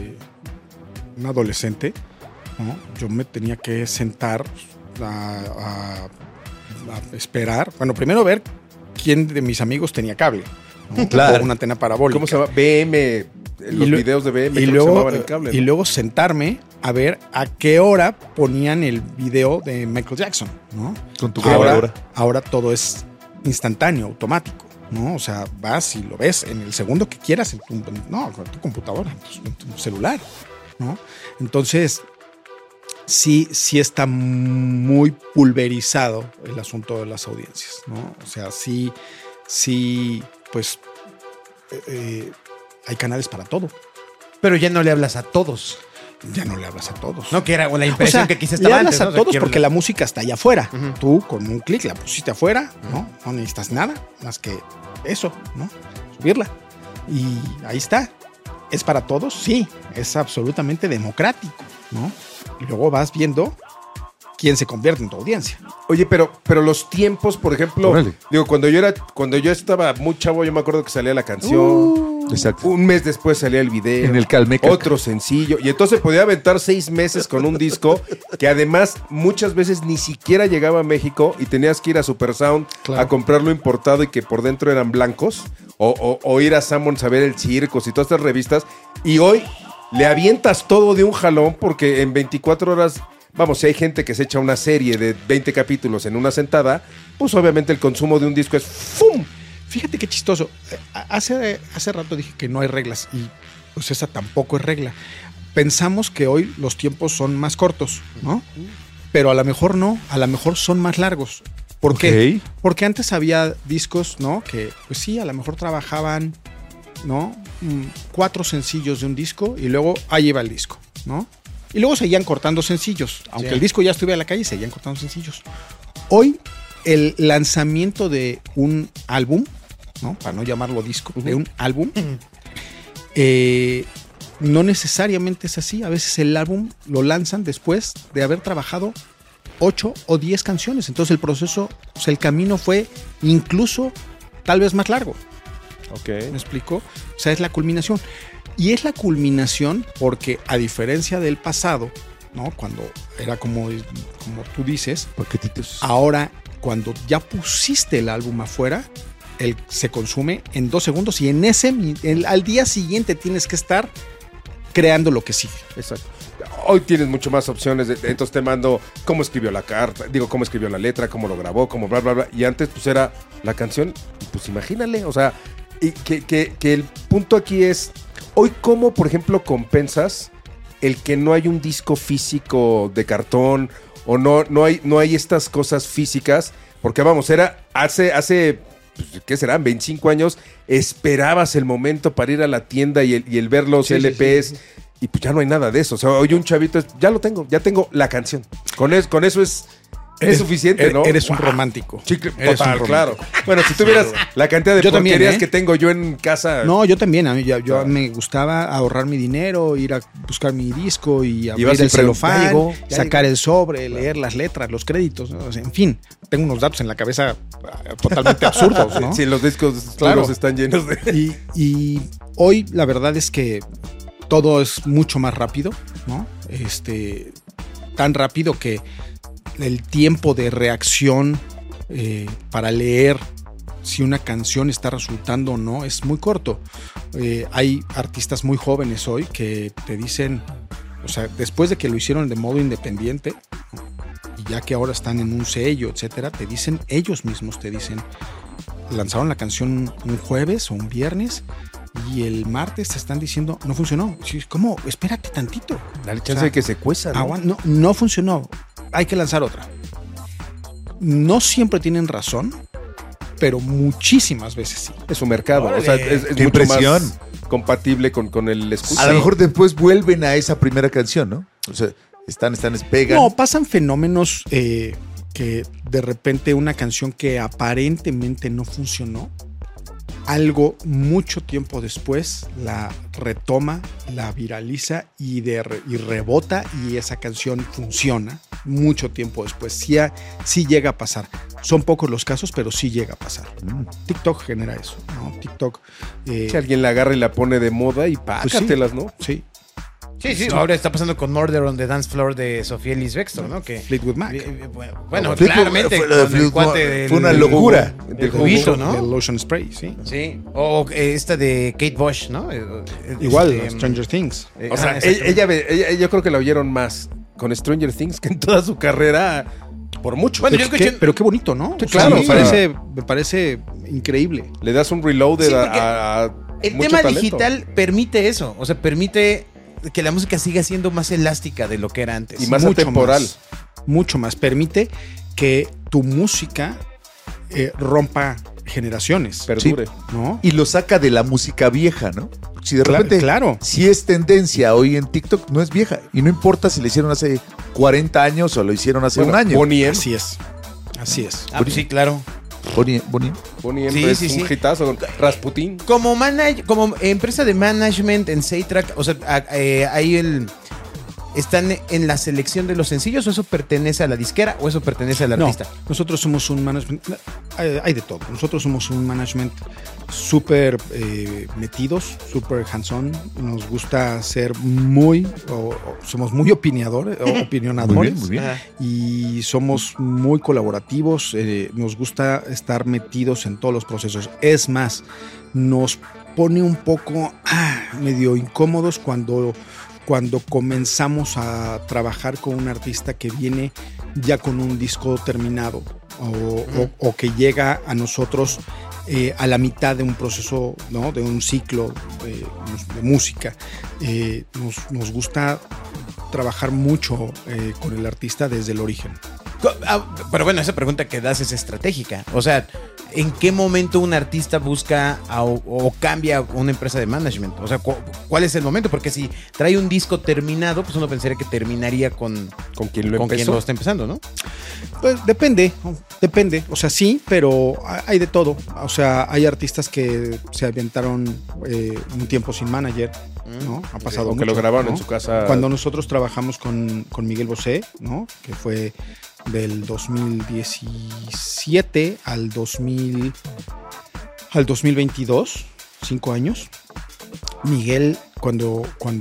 un adolescente, ¿no? Yo me tenía que sentar a esperar. Bueno, primero ver quién de mis amigos tenía cable, ¿no? Claro. O una antena parabólica. ¿Cómo se llama? BM, los videos de BM y creo luego, que se llamaban en cable, ¿no? y luego sentarme a ver a qué hora ponían el video de Michael Jackson, ¿no? Con tu grabadora. Ahora todo es instantáneo, automático, ¿no? O sea, vas y lo ves en el segundo que quieras, con tu computadora, en tu celular, ¿no? Entonces, sí está muy pulverizado el asunto de las audiencias, ¿no? O sea, sí, pues hay canales para todo. Pero ya no le hablas a todos. ya no le hablas a todos. No, que era o la impresión que quizás le estaba hablas antes, a ¿no? todos Quiero- porque la música está allá afuera. Tú con un clic la pusiste afuera, ¿no? No necesitas nada más que eso, ¿no? Subirla. Y ahí está. ¿Es para todos? Sí. Es absolutamente democrático, ¿no? Y luego vas viendo quién se convierte en tu audiencia. Oye, pero los tiempos, por ejemplo, Órale. digo, cuando yo estaba muy chavo, yo me acuerdo que salía la canción. Exacto. Un mes después salía el video. En el Calmecac. Otro sencillo. Y entonces podía aventar 6 meses con un disco que además muchas veces ni siquiera llegaba a México y tenías que ir a Supersound Claro. a comprarlo importado y que por dentro eran blancos. O ir a Sammons a ver el Circos y todas estas revistas. Y hoy le avientas todo de un jalón porque en 24 horas... Vamos, si hay gente que se echa una serie de 20 capítulos en una sentada, pues obviamente el consumo de un disco es ¡fum! Fíjate qué chistoso. Hace rato dije que no hay reglas y pues esa tampoco es regla. Pensamos que hoy los tiempos son más cortos, ¿no? Pero a lo mejor no, a lo mejor son más largos. ¿Por qué? Porque antes había discos, ¿no? Que pues sí, a lo mejor trabajaban, ¿no? 4 sencillos de un disco y luego ahí iba el disco, ¿no? Y luego seguían cortando sencillos. Aunque el disco ya estuviera en la calle, seguían cortando sencillos. Hoy, el lanzamiento de un álbum, ¿no? Para no llamarlo disco, de un álbum, no necesariamente es así. A veces el álbum lo lanzan después de haber trabajado 8 o 10 canciones. Entonces el proceso, o sea, el camino fue incluso tal vez más largo. Ok. ¿Me explico? O sea, es la culminación. Y es la culminación porque, a diferencia del pasado, ¿no? Cuando era como tú dices, Paquetitos. ahora cuando ya pusiste el álbum afuera, él se consume en 2 segundos y al día siguiente tienes que estar creando lo que sigue. Exacto. Hoy tienes mucho más opciones. Entonces te mando cómo escribió la carta, cómo escribió la letra, cómo lo grabó, cómo bla, bla, bla. Y antes, pues era la canción, pues imagínale. O sea, y que el punto aquí es, hoy cómo, por ejemplo, compensas el que no hay un disco físico de cartón o no hay estas cosas físicas. Porque vamos, era hace pues, ¿qué serán? 25 años, esperabas el momento para ir a la tienda y el ver los LPs. Sí. Y pues ya no hay nada de eso. O sea, hoy un chavito ya tengo la canción. Con eso es suficiente, ¿no? Eres un romántico. Chicle, Eres total, un claro. romántico. Bueno, si tuvieras la cantidad de Yo también, porquerías que tengo yo en casa. No, yo también. A mí me gustaba ahorrar mi dinero, ir a buscar mi disco y abrir el celofán, sacar el sobre, leer las letras, los créditos. ¿no? O sea, en fin, tengo unos datos en la cabeza totalmente absurdos, ¿no? Sí, los discos duros están llenos de... Y hoy la verdad es que todo es mucho más rápido, ¿no? Tan rápido que el tiempo de reacción para leer si una canción está resultando o no es muy corto. Hay artistas muy jóvenes hoy que te dicen, o sea, después de que lo hicieron de modo independiente, y ya que ahora están en un sello, etcétera, te dicen, ellos mismos te dicen, lanzaron la canción un jueves o un viernes y el martes te están diciendo, no funcionó. ¿Cómo? Espérate tantito. Dale chance de que se cueza, ¿no? No funcionó. Hay que lanzar otra. No siempre tienen razón, pero muchísimas veces sí. Es un mercado. ¡Órale! O sea, es mucho más compatible con el escucha. A lo mejor después vuelven a esa primera canción, ¿no? O sea, pegan. No, pasan fenómenos que de repente una canción que aparentemente no funcionó, algo mucho tiempo después la retoma, la viraliza y rebota y esa canción funciona mucho tiempo después. Sí llega a pasar. Son pocos los casos, pero sí llega a pasar. TikTok genera eso, ¿no? TikTok. Si alguien la agarra y la pone de moda y pácatelas, pues ¿no? Sí. Sí, ahora está pasando con Murder on the Dance Floor de Sofía Ellis Bextor, ¿no? Que Fleetwood Mac. Bueno, claramente fue una locura. Del juguito, ¿no? Del Lotion Spray, sí. Sí. O esta de Kate Bush, ¿no? Igual, Stranger Things. O sea, ella yo creo que la oyeron más con Stranger Things que en toda su carrera, por mucho. Bueno, yo escuché... Pero qué bonito, ¿no? Sí, claro. Me parece increíble. Le das un reload a el mucho tema talento. digital permite eso. O sea, permite que la música siga siendo más elástica de lo que era antes. Y más atemporal. Mucho más. Permite que tu música rompa generaciones. Perdure. ¿No? Y lo saca de la música vieja, ¿no? si de repente, Claro. si es tendencia hoy en TikTok, no es vieja. Y no importa si lo hicieron hace 40 años o lo hicieron hace un año. Bonnie M. Así es. Así es. Ah, pues sí, claro. Bonnie. Bonnie M Sí, es sí, sí. un hitazo con Rasputin. Como empresa de management en Saytrack, o sea, ahí ¿están en la selección de los sencillos o eso pertenece a la disquera o eso pertenece al artista? No, nosotros somos un management, hay de todo. Nosotros somos un management súper metidos, súper hands-on. Nos gusta ser somos muy opinionadores. Muy bien. Ajá. Y somos muy colaborativos. Nos gusta estar metidos en todos los procesos. Es más, nos pone un poco medio incómodos cuando comenzamos a trabajar con un artista que viene ya con un disco terminado o que llega a nosotros a la mitad de un proceso, ¿no? De un ciclo de música. Nos gusta trabajar mucho con el artista desde el origen. Pero bueno, esa pregunta que das es estratégica. O sea, ¿en qué momento un artista busca o cambia una empresa de management? O sea, ¿cuál es el momento? Porque si trae un disco terminado, pues uno pensaría que terminaría con quien lo quien empezó. lo está empezando, ¿no? Pues depende. O sea, sí, pero hay de todo. O sea, hay artistas que se aventaron un tiempo sin manager, ¿no? Ha pasado O que lo mucho, grabaron ¿no? en su casa. Cuando nosotros trabajamos con Miguel Bosé, ¿no? Que fue del 2017 al 2022, 5 años. Miguel, cuando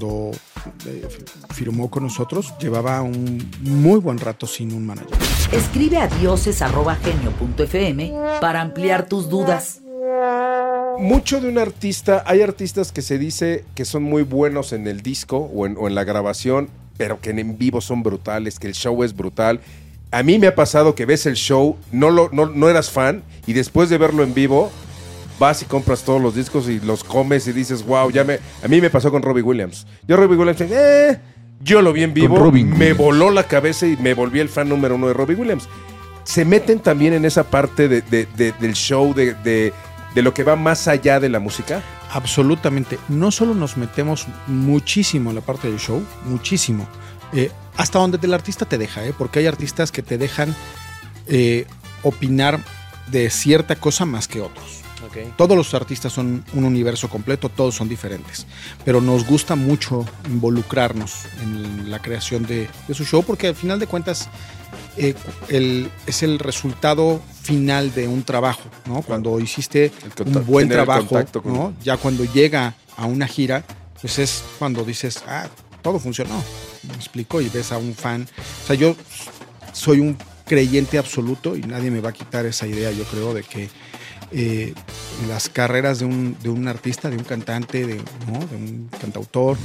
firmó con nosotros, llevaba un muy buen rato sin un manager. Escribe a dioses@genio.fm para ampliar tus dudas. Mucho de un artista, hay artistas que se dice que son muy buenos en el disco o en la grabación, pero que en vivo son brutales, que el show es brutal. A mí me ha pasado que ves el show, no eras fan, y después de verlo en vivo, vas y compras todos los discos y los comes y dices, wow, a mí me pasó con Robbie Williams. Yo yo lo vi en vivo, me voló la cabeza y me volví el fan número 1 de Robbie Williams. Se meten también en esa parte del show, de lo que va más allá de la música. Absolutamente. No solo nos metemos muchísimo en la parte del show, muchísimo. Hasta donde el artista te deja, porque hay artistas que te dejan opinar de cierta cosa más que otros. Okay. Todos los artistas son un universo completo, todos son diferentes, pero nos gusta mucho involucrarnos en la creación de su show porque al final de cuentas es el resultado final de un trabajo, ¿no? Cuando hiciste un buen trabajo, ¿no? Ya cuando llega a una gira, pues es cuando dices, todo funcionó, me explico, y ves a un fan. O sea, yo soy un creyente absoluto y nadie me va a quitar esa idea, yo creo, de que las carreras de un artista, de un cantante, de un cantautor,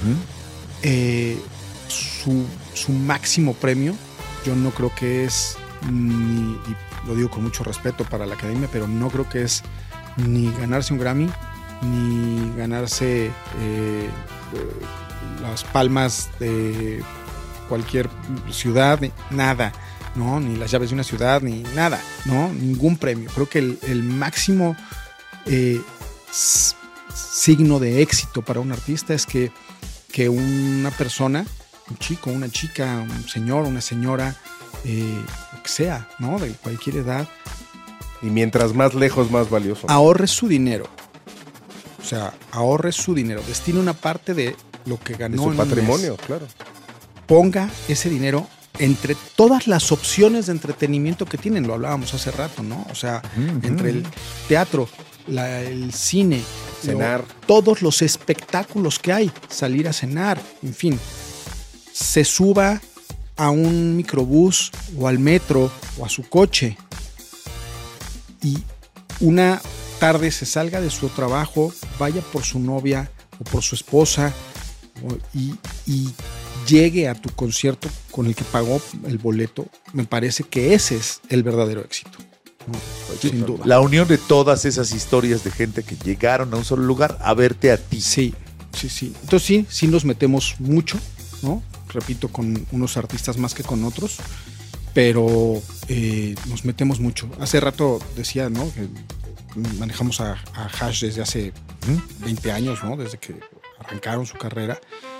su máximo premio, yo no creo que es, y lo digo con mucho respeto para la academia, pero no creo que es ni ganarse un Grammy, ni ganarse las palmas de cualquier ciudad, nada. ¿No? Ni las llaves de una ciudad, ni nada, ¿no? Ningún premio. Creo que el máximo signo de éxito para un artista es que una persona, un chico, una chica, un señor, una señora, lo que sea, ¿no? De cualquier edad. Y mientras más lejos, más valioso. Ahorre su dinero. O sea, ahorre su dinero. Destine una parte de lo que ganó de su en patrimonio, un mes. claro. Ponga ese dinero entre todas las opciones de entretenimiento que tienen, lo hablábamos hace rato, ¿no? O sea, entre el teatro, el cine, cenar, todos los espectáculos que hay, salir a cenar, en fin, se suba a un microbús o al metro o a su coche y una tarde se salga de su trabajo, vaya por su novia o por su esposa y llegue a tu concierto con el que pagó el boleto, me parece que ese es el verdadero éxito, ¿no? Sin duda. La unión de todas esas historias de gente que llegaron a un solo lugar a verte a ti. Sí. Entonces sí nos metemos mucho, ¿no? Repito, con unos artistas más que con otros, pero nos metemos mucho. Hace rato decía, ¿no? Que manejamos a Hash desde hace 20 años, ¿no? Desde que arrancaron su carrera.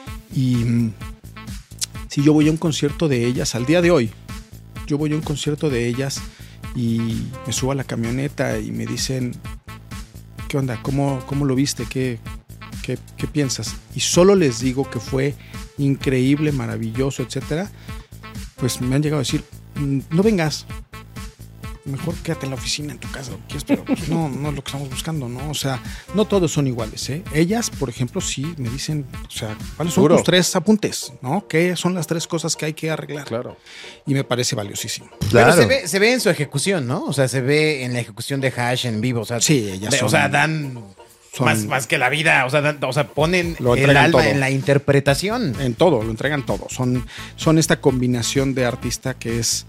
Y si yo voy a un concierto de ellas, al día de hoy, yo voy a un concierto de ellas y me subo a la camioneta y me dicen, ¿qué onda? ¿Cómo lo viste? ¿Qué piensas? Y solo les digo que fue increíble, maravilloso, etcétera. Pues me han llegado a decir, no vengas, mejor quédate en la oficina, en tu casa, lo que quieras, pero pues no es lo que estamos buscando, ¿no? O sea, no todos son iguales, ¿eh? Ellas, por ejemplo, sí me dicen, o sea, ¿cuáles son tus 3 apuntes, ¿no? ¿Qué son las 3 cosas que hay que arreglar? Claro. Y me parece valiosísimo. Claro. Pero se ve en su ejecución, ¿no? O sea, se ve en la ejecución de Hash en vivo. O sea, sí, ellas son... O sea, dan más que la vida. O sea, ponen lo el alma todo. en la interpretación. En todo, lo entregan todo. Son esta combinación de artista que es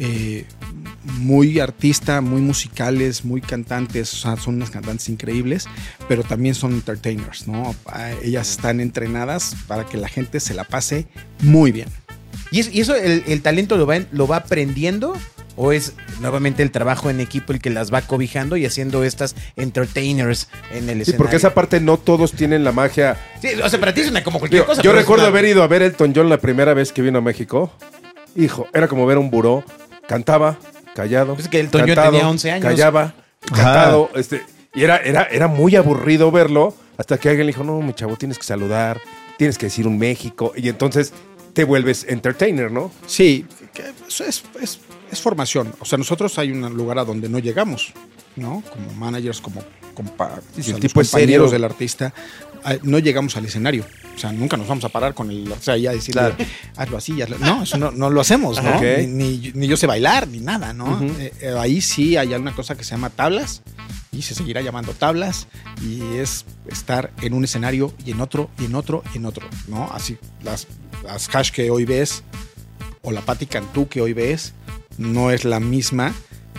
muy artista, muy musicales, muy cantantes. O sea, son unas cantantes increíbles, pero también son entertainers, ¿no? Ellas están entrenadas para que la gente se la pase muy bien. ¿Y eso el talento lo va aprendiendo? ¿O es nuevamente el trabajo en equipo el que las va cobijando y haciendo estas entertainers en el escenario? Sí, porque esa parte no todos tienen la magia. Sí, o sea, para ti es como cualquier cosa. Yo recuerdo haber ido a ver Elton John la primera vez que vino a México. Hijo, era como ver un buró. Cantaba, callado. Es que Elton John tenía 11 años. Callaba, cantado. Y era muy aburrido verlo hasta que alguien le dijo, no, mi chavo, tienes que saludar, tienes que decir un México. Y entonces te vuelves entertainer, ¿no? Sí, eso es formación. O sea, nosotros hay un lugar a donde no llegamos, ¿no? Como managers, como el los tipo es compañeros serio del artista, no llegamos al escenario. O sea, nunca nos vamos a parar con el artista y a decirle, hazlo así, hazlo. No, eso no lo hacemos, ¿no? Okay. Ni yo sé bailar, ni nada, ¿no? Uh-huh. Ahí sí hay una cosa que se llama tablas y se seguirá llamando tablas y es estar en un escenario y en otro, y en otro, y en otro, ¿no? Así, las Hash que hoy ves o la Patti Cantú que hoy ves no es la misma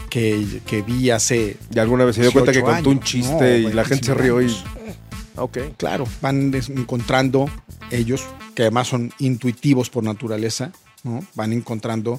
que vi hace... Y alguna vez se dio cuenta que contó un chiste y la gente se rió y... Ok. Claro, van encontrando ellos, que además son intuitivos por naturaleza, ¿no? Van encontrando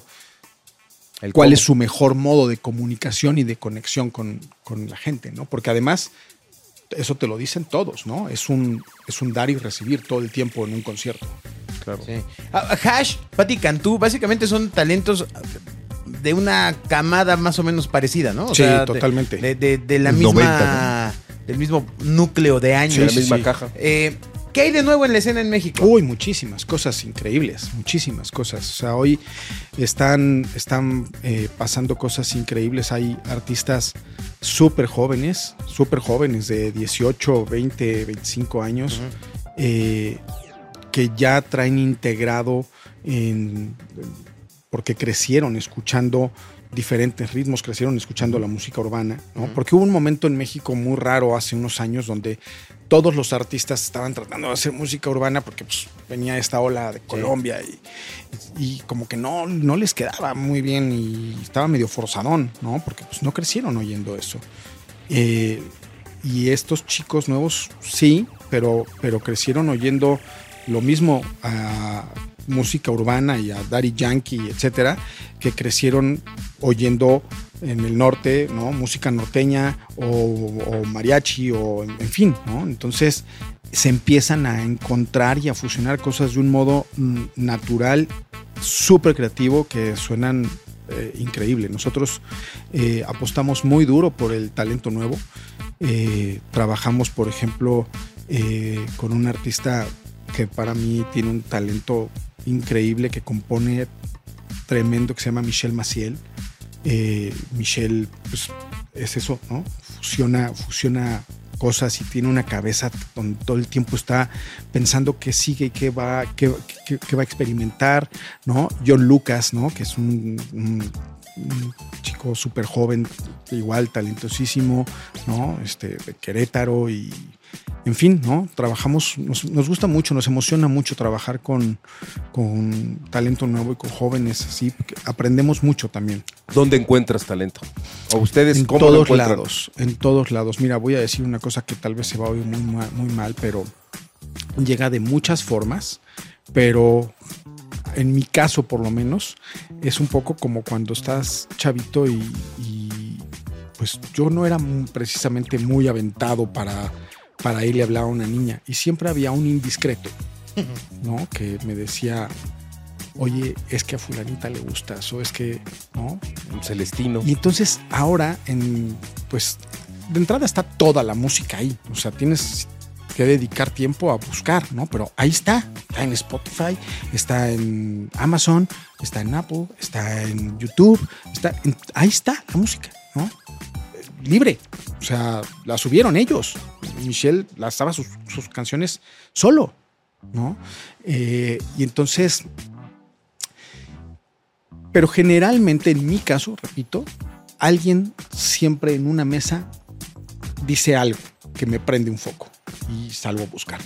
cuál es su mejor modo de comunicación y de conexión con la gente, ¿no? Porque además, eso te lo dicen todos, ¿no? Es un dar y recibir todo el tiempo en un concierto. Claro. Sí. Hash, Patti Cantú, básicamente son talentos de una camada más o menos parecida, ¿no? O sí, sea, totalmente. De la misma... 90, ¿no? Del mismo núcleo de años. Sí, la misma caja. ¿Qué hay de nuevo en la escena en México? Uy, muchísimas cosas increíbles, muchísimas cosas. O sea, hoy están pasando cosas increíbles. Hay artistas súper jóvenes de 18, 20, 25 años, uh-huh. Que ya traen integrado porque crecieron escuchando diferentes ritmos, crecieron escuchando la música urbana, ¿no? Uh-huh. Porque hubo un momento en México muy raro hace unos años donde todos los artistas estaban tratando de hacer música urbana porque pues, venía esta ola de Colombia y como que no les quedaba muy bien y estaba medio forzadón, ¿no? Porque pues, no crecieron oyendo eso. Y estos chicos nuevos sí, pero crecieron oyendo lo mismo a música urbana y a Daddy Yankee, etcétera, que crecieron oyendo en el norte, ¿no? Música norteña o mariachi o en fin, ¿no? Entonces se empiezan a encontrar y a fusionar cosas de un modo natural, súper creativo, que suenan increíble. Nosotros apostamos muy duro por el talento nuevo. Trabajamos, por ejemplo, con un artista que para mí tiene un talento increíble, que compone tremendo, que se llama Michel Maciel. Michel, pues, es eso, ¿no? Fusiona cosas y tiene una cabeza donde todo el tiempo está pensando qué sigue y qué va a experimentar, ¿no? John Lucas, ¿no? Que es un chico súper joven, igual talentosísimo, ¿no? De Querétaro y en fin, ¿no? Trabajamos, nos gusta mucho, nos emociona mucho trabajar con talento nuevo y con jóvenes así, porque aprendemos mucho también. ¿Dónde encuentras talento? ¿O ustedes en cómo todos lo encuentran? lados, en todos lados. Mira, voy a decir una cosa que tal vez se va a oír muy mal, pero llega de muchas formas, pero en mi caso por lo menos es un poco como cuando estás chavito y pues yo no era precisamente muy aventado para para irle a hablar a una niña. Y siempre había un indiscreto, ¿no? Que me decía, oye, es que a fulanita le gustas, o es que, ¿no? Un Celestino. Y entonces ahora, pues, de entrada está toda la música ahí. O sea, tienes que dedicar tiempo a buscar, ¿no? Pero ahí está en Spotify, está en Amazon, está en Apple, está en YouTube, ahí está la música, ¿no? Libre. O sea, la subieron ellos. Michelle lanzaba sus canciones solo, ¿no? Y entonces, pero generalmente en mi caso, repito, alguien siempre en una mesa dice algo que me prende un foco y salgo a buscar.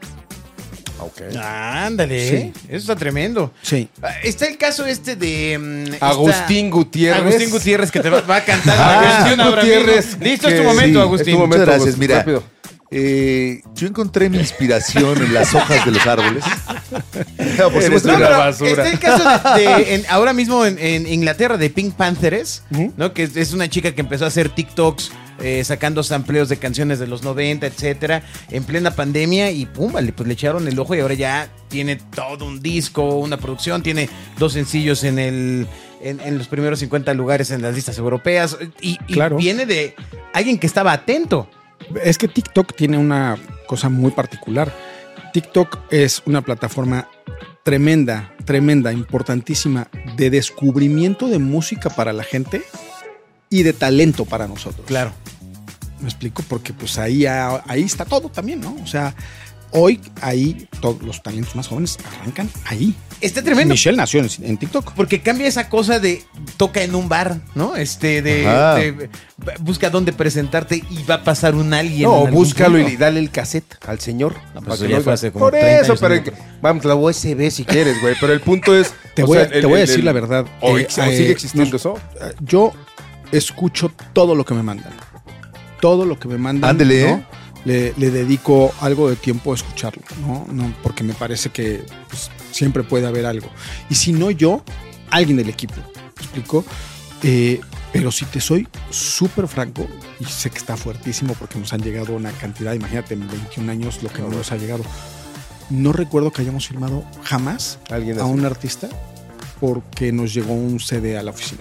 Ok. Ándale, Sí. eso está tremendo. Sí. Está el caso de Agustín Gutiérrez. Agustín Gutiérrez, que te va a cantar Ah, la canción ahora Gutiérrez, mismo. Listo, es que- tu momento, sí, Agustín. es tu momento. Muchas gracias. Agustín, Mira, rápido. yo encontré mi inspiración en las hojas de los árboles. No, por Eres supuesto, una pero basura. está el caso ahora mismo en Inglaterra de Pink Panthers, ¿no? Que es una chica que empezó a hacer TikToks sacando sampleos de canciones de los 90, etcétera, en plena pandemia y pum, vale, pues le echaron el ojo y ahora ya tiene todo un disco, una producción, tiene 2 sencillos en los primeros 50 lugares en las listas europeas y Claro. viene de alguien que estaba atento. Es que TikTok tiene una cosa muy particular. TikTok es una plataforma tremenda, importantísima de descubrimiento de música para la gente y de talento para nosotros. Claro. ¿Me explico? Porque pues ahí está todo también, ¿no? O sea, hoy ahí todos los talentos más jóvenes arrancan ahí. Está tremendo. Michelle nació en TikTok. Porque cambia esa cosa de toca en un bar, ¿no? Ajá. Busca dónde presentarte y va a pasar un alguien. No, en algún búscalo punto. y dale el cassette al señor. No, pues para eso que ya lo fue oiga. hace como Por 30 eso, años, pero ¿no? vamos, la USB si quieres, güey. Pero el punto es. Te o voy, sea, te voy a decir la verdad. O sigue existiendo eso. Yo escucho todo lo que me mandan. Todo lo que me mandan. Ándele, ¿no? Le dedico algo de tiempo a escucharlo, ¿no? Porque me parece que pues, siempre puede haber algo. Y si no yo, alguien del equipo. ¿Me explico? Pero si te soy súper franco, y sé que está fuertísimo porque nos han llegado una cantidad, imagínate, en 21 años lo que no nos ha llegado. No recuerdo que hayamos firmado jamás Alguien a así. un artista porque nos llegó un CD a la oficina.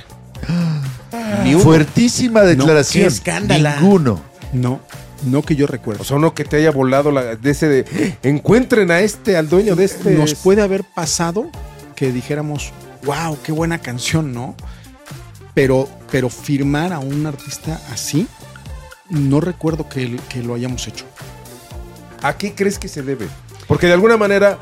Fuertísima declaración. qué escándala. Ninguno. No que yo recuerdo. O sea, uno que te haya volado de ese de encuentren a al dueño de este. Nos puede haber pasado que dijéramos, wow, qué buena canción, ¿no? Pero firmar a un artista así, no recuerdo que lo hayamos hecho. ¿A qué crees que se debe? Porque de alguna manera,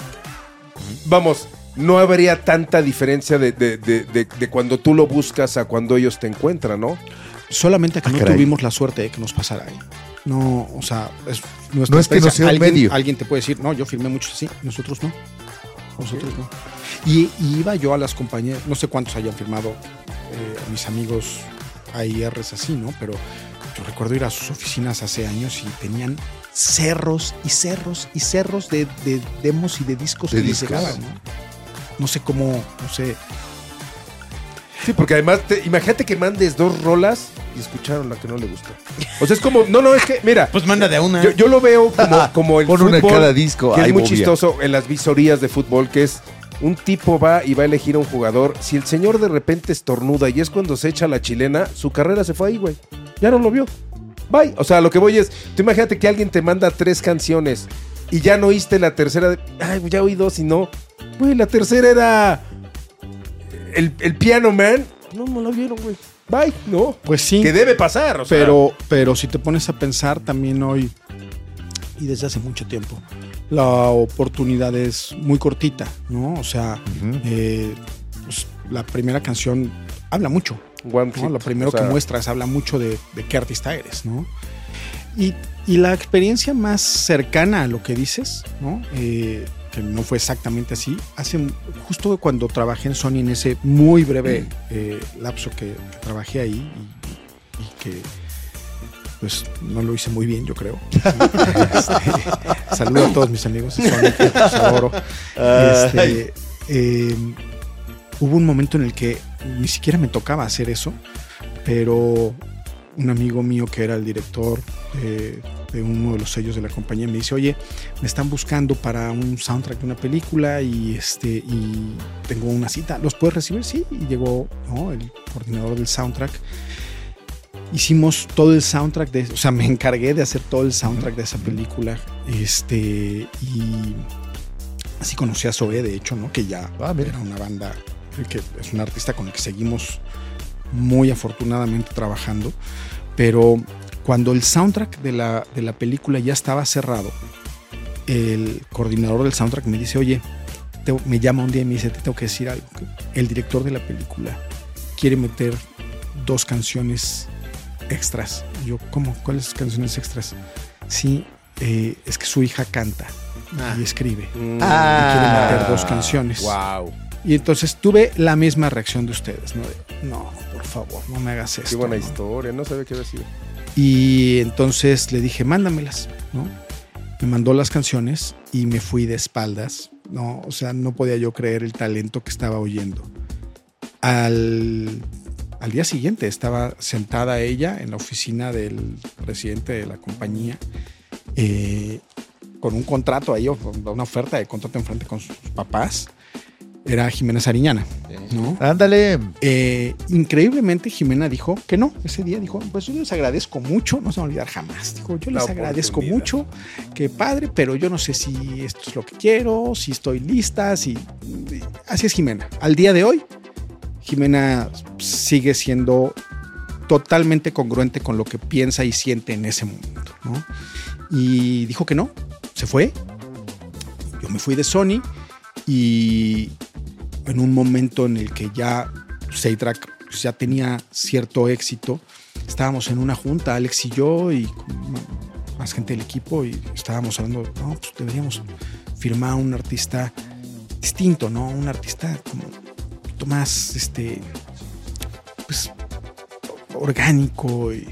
vamos, no habría tanta diferencia de cuando tú lo buscas a cuando ellos te encuentran, ¿no? Solamente que no caray. tuvimos la suerte de que nos pasara ahí. No, o sea, No es que no sea un medio. Alguien te puede decir, no, yo firmé muchos así, nosotros no. Nosotros no. Y iba yo a las compañías, no sé cuántos hayan firmado mis amigos AIRs así, ¿no? Pero yo recuerdo ir a sus oficinas hace años y tenían cerros y cerros y cerros de demos y de discos De que les discos. llegaban, ¿no? No sé cómo, no sé. Sí, porque además, imagínate que mandes 2 rolas y escucharon la que no le gustó. O sea, es como, no, es que, mira, Pues manda de a una. yo lo veo como el Pon una en fútbol, cada disco. que Ay, es muy bobia. chistoso en las visorías de fútbol, que es un tipo va y va a elegir a un jugador. Si el señor de repente estornuda y es cuando se echa la chilena, su carrera se fue ahí, güey. Ya no lo vio. Bye. O sea, lo que voy es, tú imagínate que alguien te manda 3 canciones y ya no oíste la tercera. Ay, ya oí 2 y no. Güey, la tercera era el Piano Man. No la vieron, güey. Bye, no. Pues sí. Que debe pasar, o sea. Pero si te pones a pensar también hoy, y desde hace mucho tiempo, la oportunidad es muy cortita, ¿no? O sea, pues, la primera canción habla mucho, One ¿no? hit, Lo primero o sea, que muestras habla mucho de qué artista eres, ¿no? Y la experiencia más cercana a lo que dices, ¿no? Que no fue exactamente así, justo cuando trabajé en Sony en ese muy breve lapso que trabajé ahí y que pues no lo hice muy bien, yo creo. Saludo a todos mis amigos de Sony, que los adoro. Hubo un momento en el que ni siquiera me tocaba hacer eso, pero un amigo mío que era el director de uno de los sellos de la compañía. Me dice, oye, me están buscando para un soundtrack de una película y tengo una cita. ¿Los puedes recibir? Sí. Y llegó, ¿no?, el coordinador del soundtrack. Hicimos todo el soundtrack me encargué de hacer todo el soundtrack de esa película. Y así conocí a Zoé, de hecho, ¿no?, que ya era una banda, que es un artista con el que seguimos muy afortunadamente trabajando. Pero cuando el soundtrack de la película ya estaba cerrado, el coordinador del soundtrack me dice, oye, me llama un día y me dice, te tengo que decir algo. El director de la película quiere meter 2 canciones extras. Y yo, ¿cómo? ¿Cuáles canciones extras? Sí, es que su hija canta y escribe. Y quiere meter 2 canciones. Wow. Y entonces tuve la misma reacción de ustedes, ¿no? No, por favor, no me hagas esto. Qué buena, ¿no? historia, no sabía qué había sido. Y entonces le dije, mándamelas, ¿no? Me mandó las canciones y me fui de espaldas, ¿no? O sea, no podía yo creer el talento que estaba oyendo. Al día siguiente estaba sentada ella en la oficina del presidente de la compañía, con un contrato ahí, una oferta de contrato enfrente con sus papás. Era Jimena Sariñana, ¿no? Ándale. Increíblemente Jimena dijo que no. Ese día dijo, pues yo les agradezco mucho, no se me va a olvidar jamás. Dijo, yo les agradezco mucho, qué padre, pero yo no sé si esto es lo que quiero, si estoy lista, así es Jimena. Al día de hoy, Jimena sigue siendo totalmente congruente con lo que piensa y siente en ese momento, ¿no? Y dijo que no, se fue. Yo me fui de Sony y en un momento en el que ya Seitrack ya tenía cierto éxito, estábamos en una junta, Alex y yo y más gente del equipo, y estábamos hablando, no, pues deberíamos firmar a un artista distinto, ¿no? Un artista como un poquito más pues orgánico y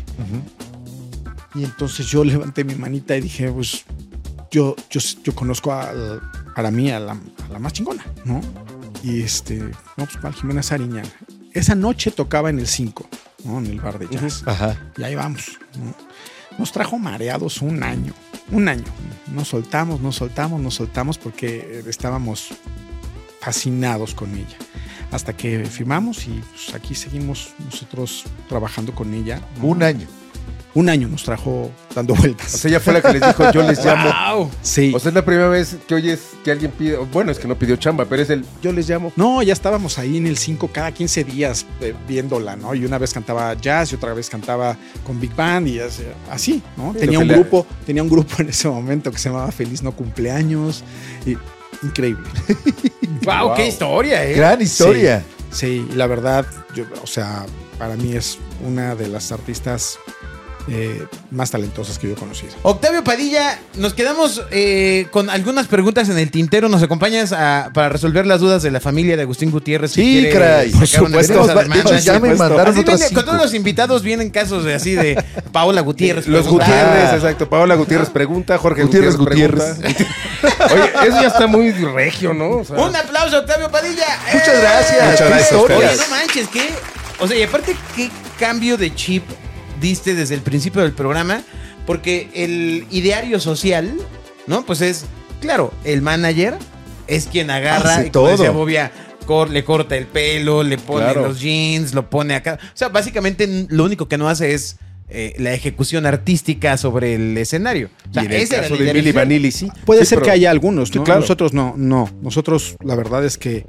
entonces yo levanté mi manita y dije, pues yo conozco para mí a la más chingona, ¿no? Y no, pues para Jimena Sariñana. Esa noche tocaba en el 5, ¿no? En el bar de jazz. Ajá. Y ahí vamos, ¿no? Nos trajo mareados un año. Nos soltamos porque estábamos fascinados con ella. Hasta que firmamos y pues aquí seguimos nosotros trabajando con ella, ¿no? Un año nos trajo dando vueltas. O sea, ella fue la que les dijo, yo les llamo. Wow. Sí. O sea, es la primera vez que oyes que alguien pide, bueno, es que no pidió chamba, pero es yo les llamo. No, ya estábamos ahí en el 5 cada 15 días viéndola, ¿no? Y una vez cantaba jazz y otra vez cantaba con Big Band y así, ¿no? Tenía un grupo en ese momento que se llamaba Feliz No Cumpleaños. Y increíble. Wow, qué historia, ¿eh? Gran historia. Sí, la verdad, para mí es una de las artistas más talentosas que yo he conocido. Octavio Padilla, nos quedamos con algunas preguntas en el tintero. ¿Nos acompañas para resolver las dudas de la familia de Agustín Gutiérrez? Sí, caray. Por supuesto. De hecho, ya me mandaron otras 5. Con todos los invitados vienen casos de Paola Gutiérrez. Los Gutiérrez, exacto. Paola Gutiérrez pregunta, Jorge Gutiérrez pregunta. Oye, eso ya está muy regio, ¿no? O sea, un aplauso, Octavio Padilla. Muchas gracias. Muchas gracias. Oye, no manches, ¿qué? O sea, y aparte, ¿qué cambio de chip diste desde el principio del programa? Porque el ideario social, ¿no? Pues es, claro, el manager es quien agarra y como decía Bobia, le corta el pelo, le pone los jeans, lo pone acá. O sea, básicamente lo único que no hace es la ejecución artística sobre el escenario. O sea, y en el caso de Milli Vanilli, sí. Puede ser que haya algunos, ¿no? Sí, claro. Nosotros no. Nosotros, la verdad es que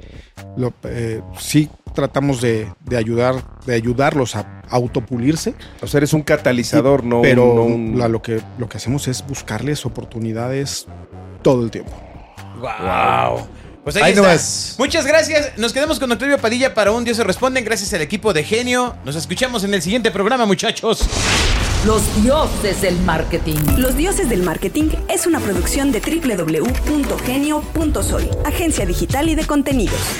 sí tratamos de ayudarlos a autopulirse. O sea, eres un catalizador, pero lo que hacemos es buscarles oportunidades todo el tiempo. ¡Wow! Pues ahí está. Muchas gracias. Nos quedamos con Octavio Padilla para Un Dios se Responden. Gracias al equipo de Genio. Nos escuchamos en el siguiente programa, muchachos. Los dioses del marketing. Los dioses del marketing es una producción de www.genio.soy, agencia digital y de contenidos.